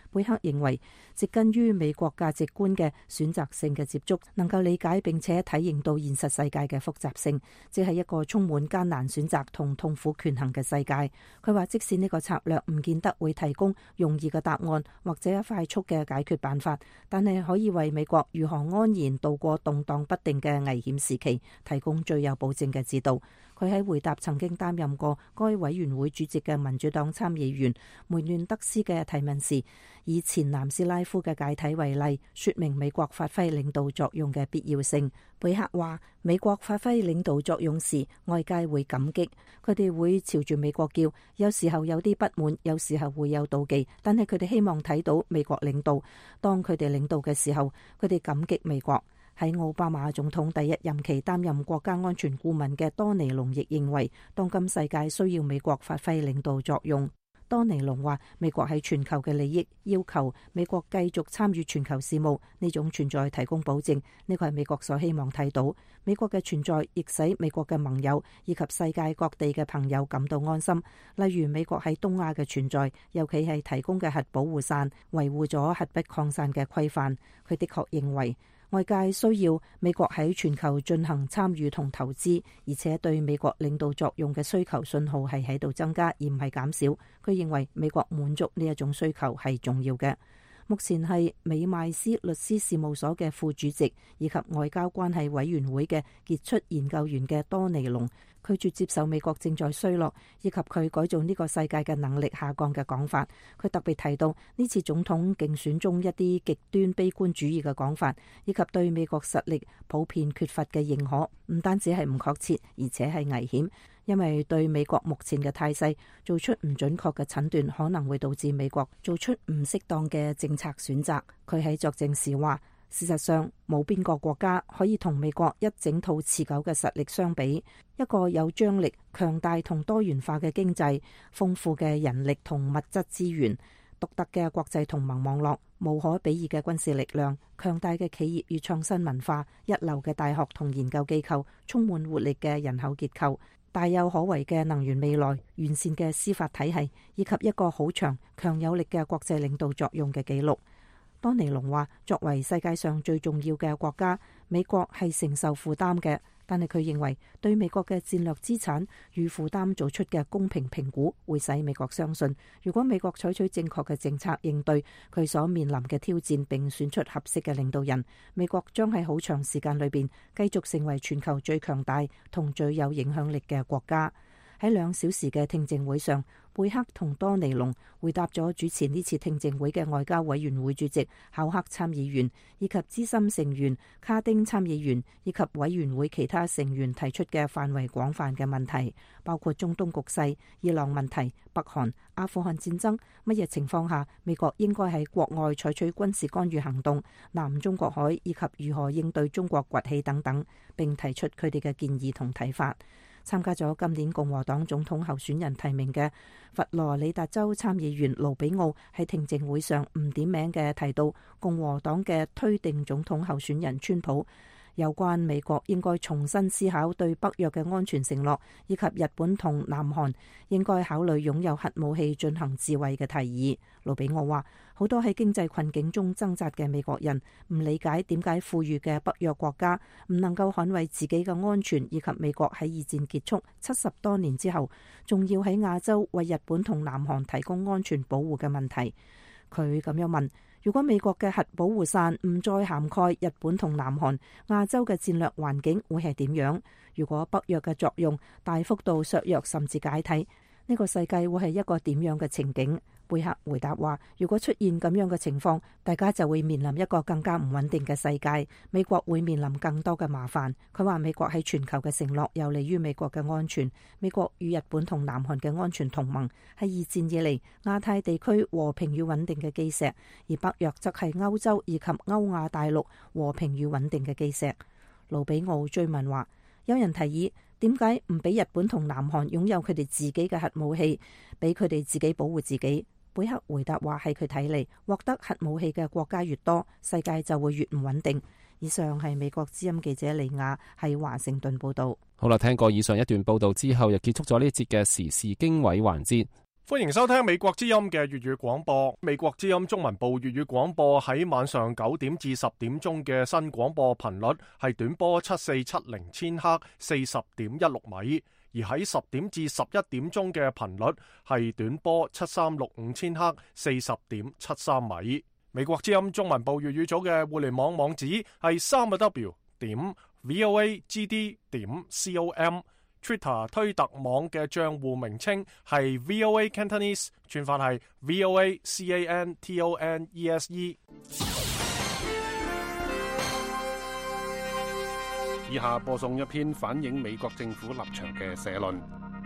貝克認為，植根於美國價值觀嘅選擇性嘅接觸，能夠理解並且體驗到現實世界嘅複雜性，即係一個充滿艱難選擇同痛苦權衡嘅世界。佢話，即使呢個策略唔見得會提供容易嘅答案或者快速嘅解決辦法，但係可以為美國如何安然度過動盪不定嘅危險時期提供最有保證嘅指導。佢喺回答曾經擔任過該委員會主席嘅民主黨參議員梅嫩德斯嘅提問時，以前南斯拉夫嘅解體為例，說明美國發揮領導作用嘅必要性。貝克話，美國發揮領導作用時，外界會感激，佢哋會朝住美國叫，有時候有啲不滿，有時候會有妒忌，但係佢哋希望睇到美國領導。當佢哋領導嘅時候，佢哋感激美國。喺奧巴馬總統第一任期擔任國家安全顧問嘅多尼龍亦認為，當今世界需要美國發揮領導作用。多尼龍話，美國喺全球嘅利益要求美國繼續參與全球事務，呢種存在提供保證，呢個係美國所希望睇到。美國嘅存在亦使美國嘅盟友以及世界各地嘅朋友感到安心。例如美國喺東亞嘅存在，尤其係提供嘅核保護傘，維護咗核不擴散嘅規範。佢的確認為，外界需要美國喺全球進行參與同投資，而且對美國領導作用嘅需求信號係喺度增加，而唔係減少。佢認為美國滿足呢一種需求係重要嘅。目前係美邁斯律師事務所嘅副主席以及外交關係委員會嘅傑出研究員嘅多尼龍拒絕接受美國正在衰落以及佢改造呢個世界嘅能力下降嘅講法。佢特別提到呢次總統競選中一啲極端悲觀主義嘅講法，以及對美國實力普遍缺乏嘅認可，唔單止係唔確切，而且係危險，因為對美國目前嘅態勢做出唔準確嘅診斷，可能會導致美國做出唔適當嘅政策選擇。佢喺作證時話，事實上冇邊個國家可以同美國一整套持久嘅實力相比。一個有張力、強大同多元化嘅經濟、豐富嘅人力同物質資源、獨特嘅國際同盟網絡、無可比擬嘅軍事力量、強大嘅企業與創新文化、一流嘅大學同研究機構、充滿活力嘅人口結構、大有可為嘅能源未來、完善嘅司法體系，以及一個好長、強有力嘅國際領導作用嘅紀錄。多尼龍話，作為世界上最重要嘅國家，美國係承受負擔嘅，但係佢認為對美國嘅戰略資產與負擔做出嘅公平評估，會使美國相信，如果美國採取正確嘅政策應對佢所面臨嘅挑戰，並選出合適嘅領導人，美國將喺好長時間裏邊繼續成為全球最強大同最有影響力嘅國家。喺2小時嘅聽證會上，貝克同多尼龍回答咗主持呢次聽證會嘅外交委員會主席考克參議員以及資深成員卡丁參議員以及委員會其他成員提出嘅範圍廣泛嘅問題，包括中東局勢、伊朗問題、北韓、阿富汗戰爭，乜嘢情況下美國應該喺國外採取軍事干預行動、南中國海以及如何應對中國崛起等等，並提出佢哋嘅建議同睇法。參加咗今年共和黨總統候選人提名嘅佛羅里達州參議員盧比奧喺聽證會上唔點名嘅提到共和黨嘅推定總統候選人川普有關美國應該重新思考對北約嘅安全承諾，以及日本同南韓應該考慮擁有核武器進行自衛嘅提議。盧比奧話，好多喺經濟困境中掙扎嘅美國人唔理解點解富裕嘅北約國家唔能夠捍衛自己嘅安全，以及美國喺二戰結束70多年之後仲要喺亞洲為日本同南韓提供安全保護嘅問題。佢咁樣問，如果美國嘅核保護傘唔再涵蓋日本同南韓，亞洲嘅戰略環境會係點樣？如果北約嘅作用大幅度削弱甚至解體，呢個世界會係一個點樣嘅情景？貝克回答話，如果出現咁樣嘅情況，大家就會面臨一個更加唔穩定嘅世界，美國會面臨更多嘅麻煩。佢話美國喺全球嘅承諾有利於美國嘅安全，美國與日本同南韓嘅安全同盟係二戰以嚟亞太地區和平與穩定嘅基石，而北約則係歐洲以及歐亞大陸和平與穩定嘅基石。盧比奧追問話，有人提議，點解唔俾日本同南韓擁有佢哋自己嘅核武器，俾佢哋自己保護自己？貝克回答話，喺佢睇嚟，獲得核武器嘅國家越多，世界就會越唔穩定。以上係美國之音記者李亞喺華盛頓報道。 好啦，聽過以上一段報道之後，又結束咗呢一節嘅時事經緯環節。 歡迎收聽美國之音嘅粵語廣播。美國之音中文部粵語廣播喺晚上9點至10點鐘嘅新廣播頻率係短波7470千赫40.16米，而喺10點至11點鐘嘅頻率係短波7365千赫40.73米。美國之音中文部粵語組嘅互聯網網址係3w.voagd.com。Twitter 推特網嘅賬戶名稱係 VOA Cantonese， 串法係 VOA CANTONESE。 以下播送一篇反映美國政府立場嘅社論。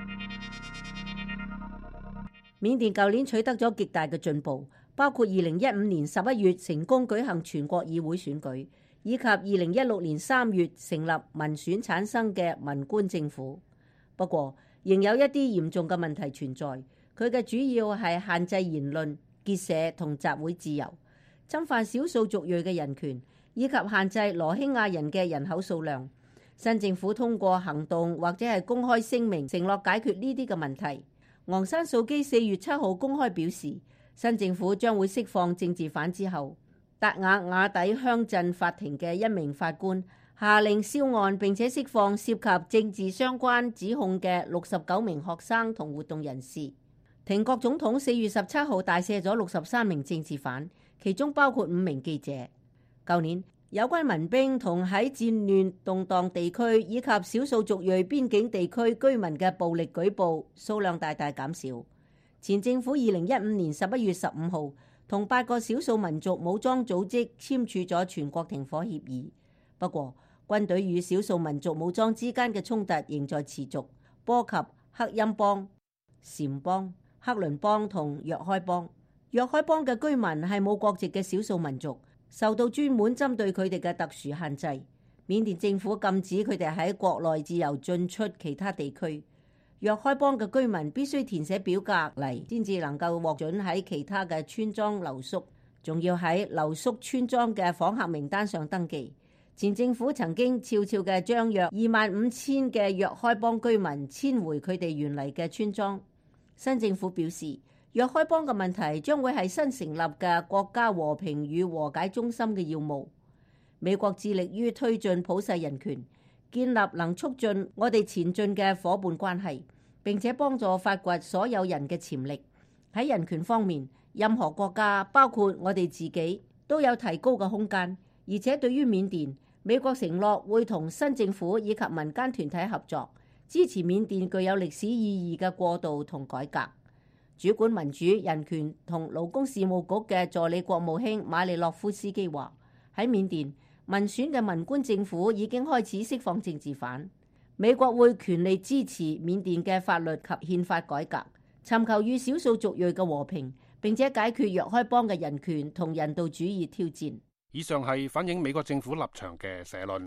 緬甸舊年取得咗極大嘅進步，包括2015年11月成功舉行全國議會選舉，以及2016年3月成立民選產生嘅文官政府。不過，仍有一啲嚴重嘅問題存在。佢嘅主要係限制言論、結社同集會自由，侵犯少數族裔嘅人權，以及限制羅興亞人嘅人口數量。新政府通過行動或者係公開聲明，承諾解決呢啲嘅問題。昂山素基4月7號公開表示，新政府將會釋放政治犯之後，達瓦瓦底鄉鎮法庭嘅一名法官下令銷案，並且釋放涉及政治相關指控嘅69名學生同活動人士。廷國總統4月17號大赦咗63名政治犯，其中包括5名記者。舊年有關民兵同喺戰亂動盪地區以及少數族裔邊境地區居民嘅暴力舉報數量大大減少。前政府2015年11月15號同8個少數民族武裝組織簽署咗全國停火協議。不過，軍隊與少數民族武裝之間嘅衝突仍在持續，波及克欽邦、撣邦、克倫邦同若開邦。若開邦嘅居民係冇國籍嘅少數民族，受到專門針對佢哋嘅特殊限制。緬甸政府禁止佢哋喺國內自由進出其他地區。若開邦嘅居民必須填寫表格嚟，先至能夠獲准喺其他嘅村莊留宿，仲要喺留宿村莊嘅訪客名單上登記。前政府曾經悄悄嘅將約25000嘅若開邦居民遷回佢哋原嚟嘅村莊。新政府表示，若開邦嘅問題將會係新成立嘅國家和平與和解中心嘅要務。美國致力於推進普世人權，建立能促進我哋前進嘅伙伴關係，並且幫助發掘所有人嘅潛力。喺人權方面，任何國家，包括我哋自己，都有提高嘅空間。而且對於緬甸，美國承諾會同新政府以及民間團體合作，支持緬甸具有歷史意義嘅過渡同改革。主管民主、人權同勞工事務局嘅助理國務卿馬利諾夫斯基話：喺緬甸，民選嘅文官政府已經開始釋放政治犯。美國會全力支持緬甸嘅法律及憲法改革，尋求與少數族裔嘅和平，並且解決若開邦嘅人權同人道主義挑戰。 以上係反映美國政府立場嘅社論。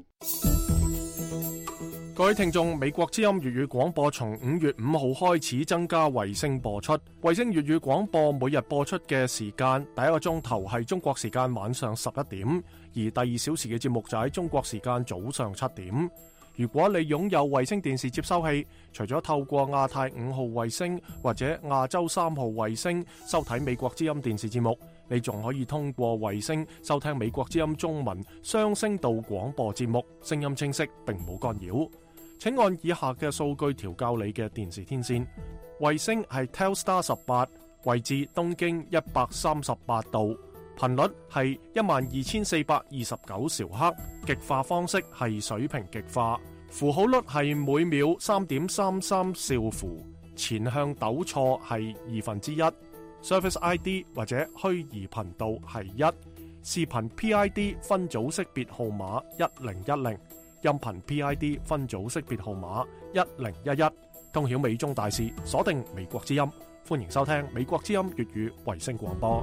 各位聽眾，美國之音粵語廣播從5月5號開始增加衛星播出。衛星粵語廣播每日播出嘅時間，第一個鐘頭係中國時間晚上11點，而第2小時嘅節目就喺中國時間早上7點。如果你擁有衛星電視接收器，除咗透過亞太5號衛星或者亞洲3號衛星收睇美國之音電視節目，你仲可以通過衛星收聽美國之音中文雙聲道廣播節目，聲音清晰並冇干擾。請按以下嘅數據調校你嘅電視天線。衛星係 Telstar 18，位置東經138度，頻率係12429兆赫，極化方式係水平極化，符號率係每秒 3.33 兆符，前向抖錯係1/2，Service ID 或者虛擬頻道係1，視頻 PID 分組識別號碼1010，音頻 PID 分組識別號碼1011，通曉美中大事，鎖定美國之音。歡迎收聽美國之音粵語衛星廣播。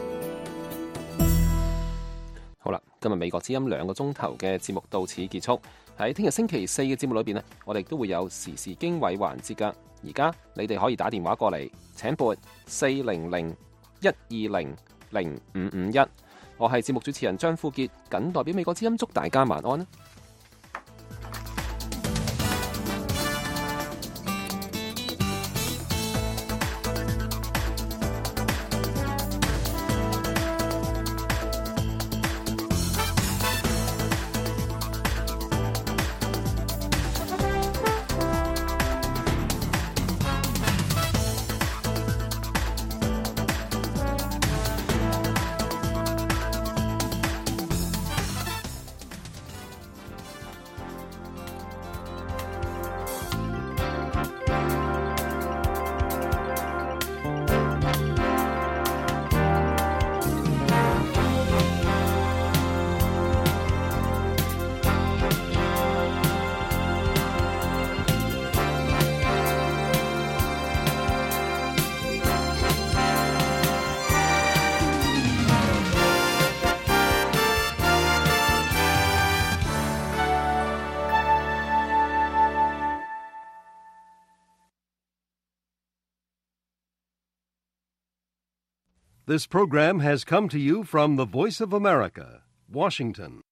好啦，今日美國之音2個鐘頭嘅節目到此結束。喺聽日星期4嘅節目裏邊呢，我哋都會有時事經緯環節噶。而家你哋可以打電話過嚟，請撥400-120-0551。我係節目主持人張富傑，謹代表美國之音祝大家晚安。 This program has come to you from the Voice of America, Washington.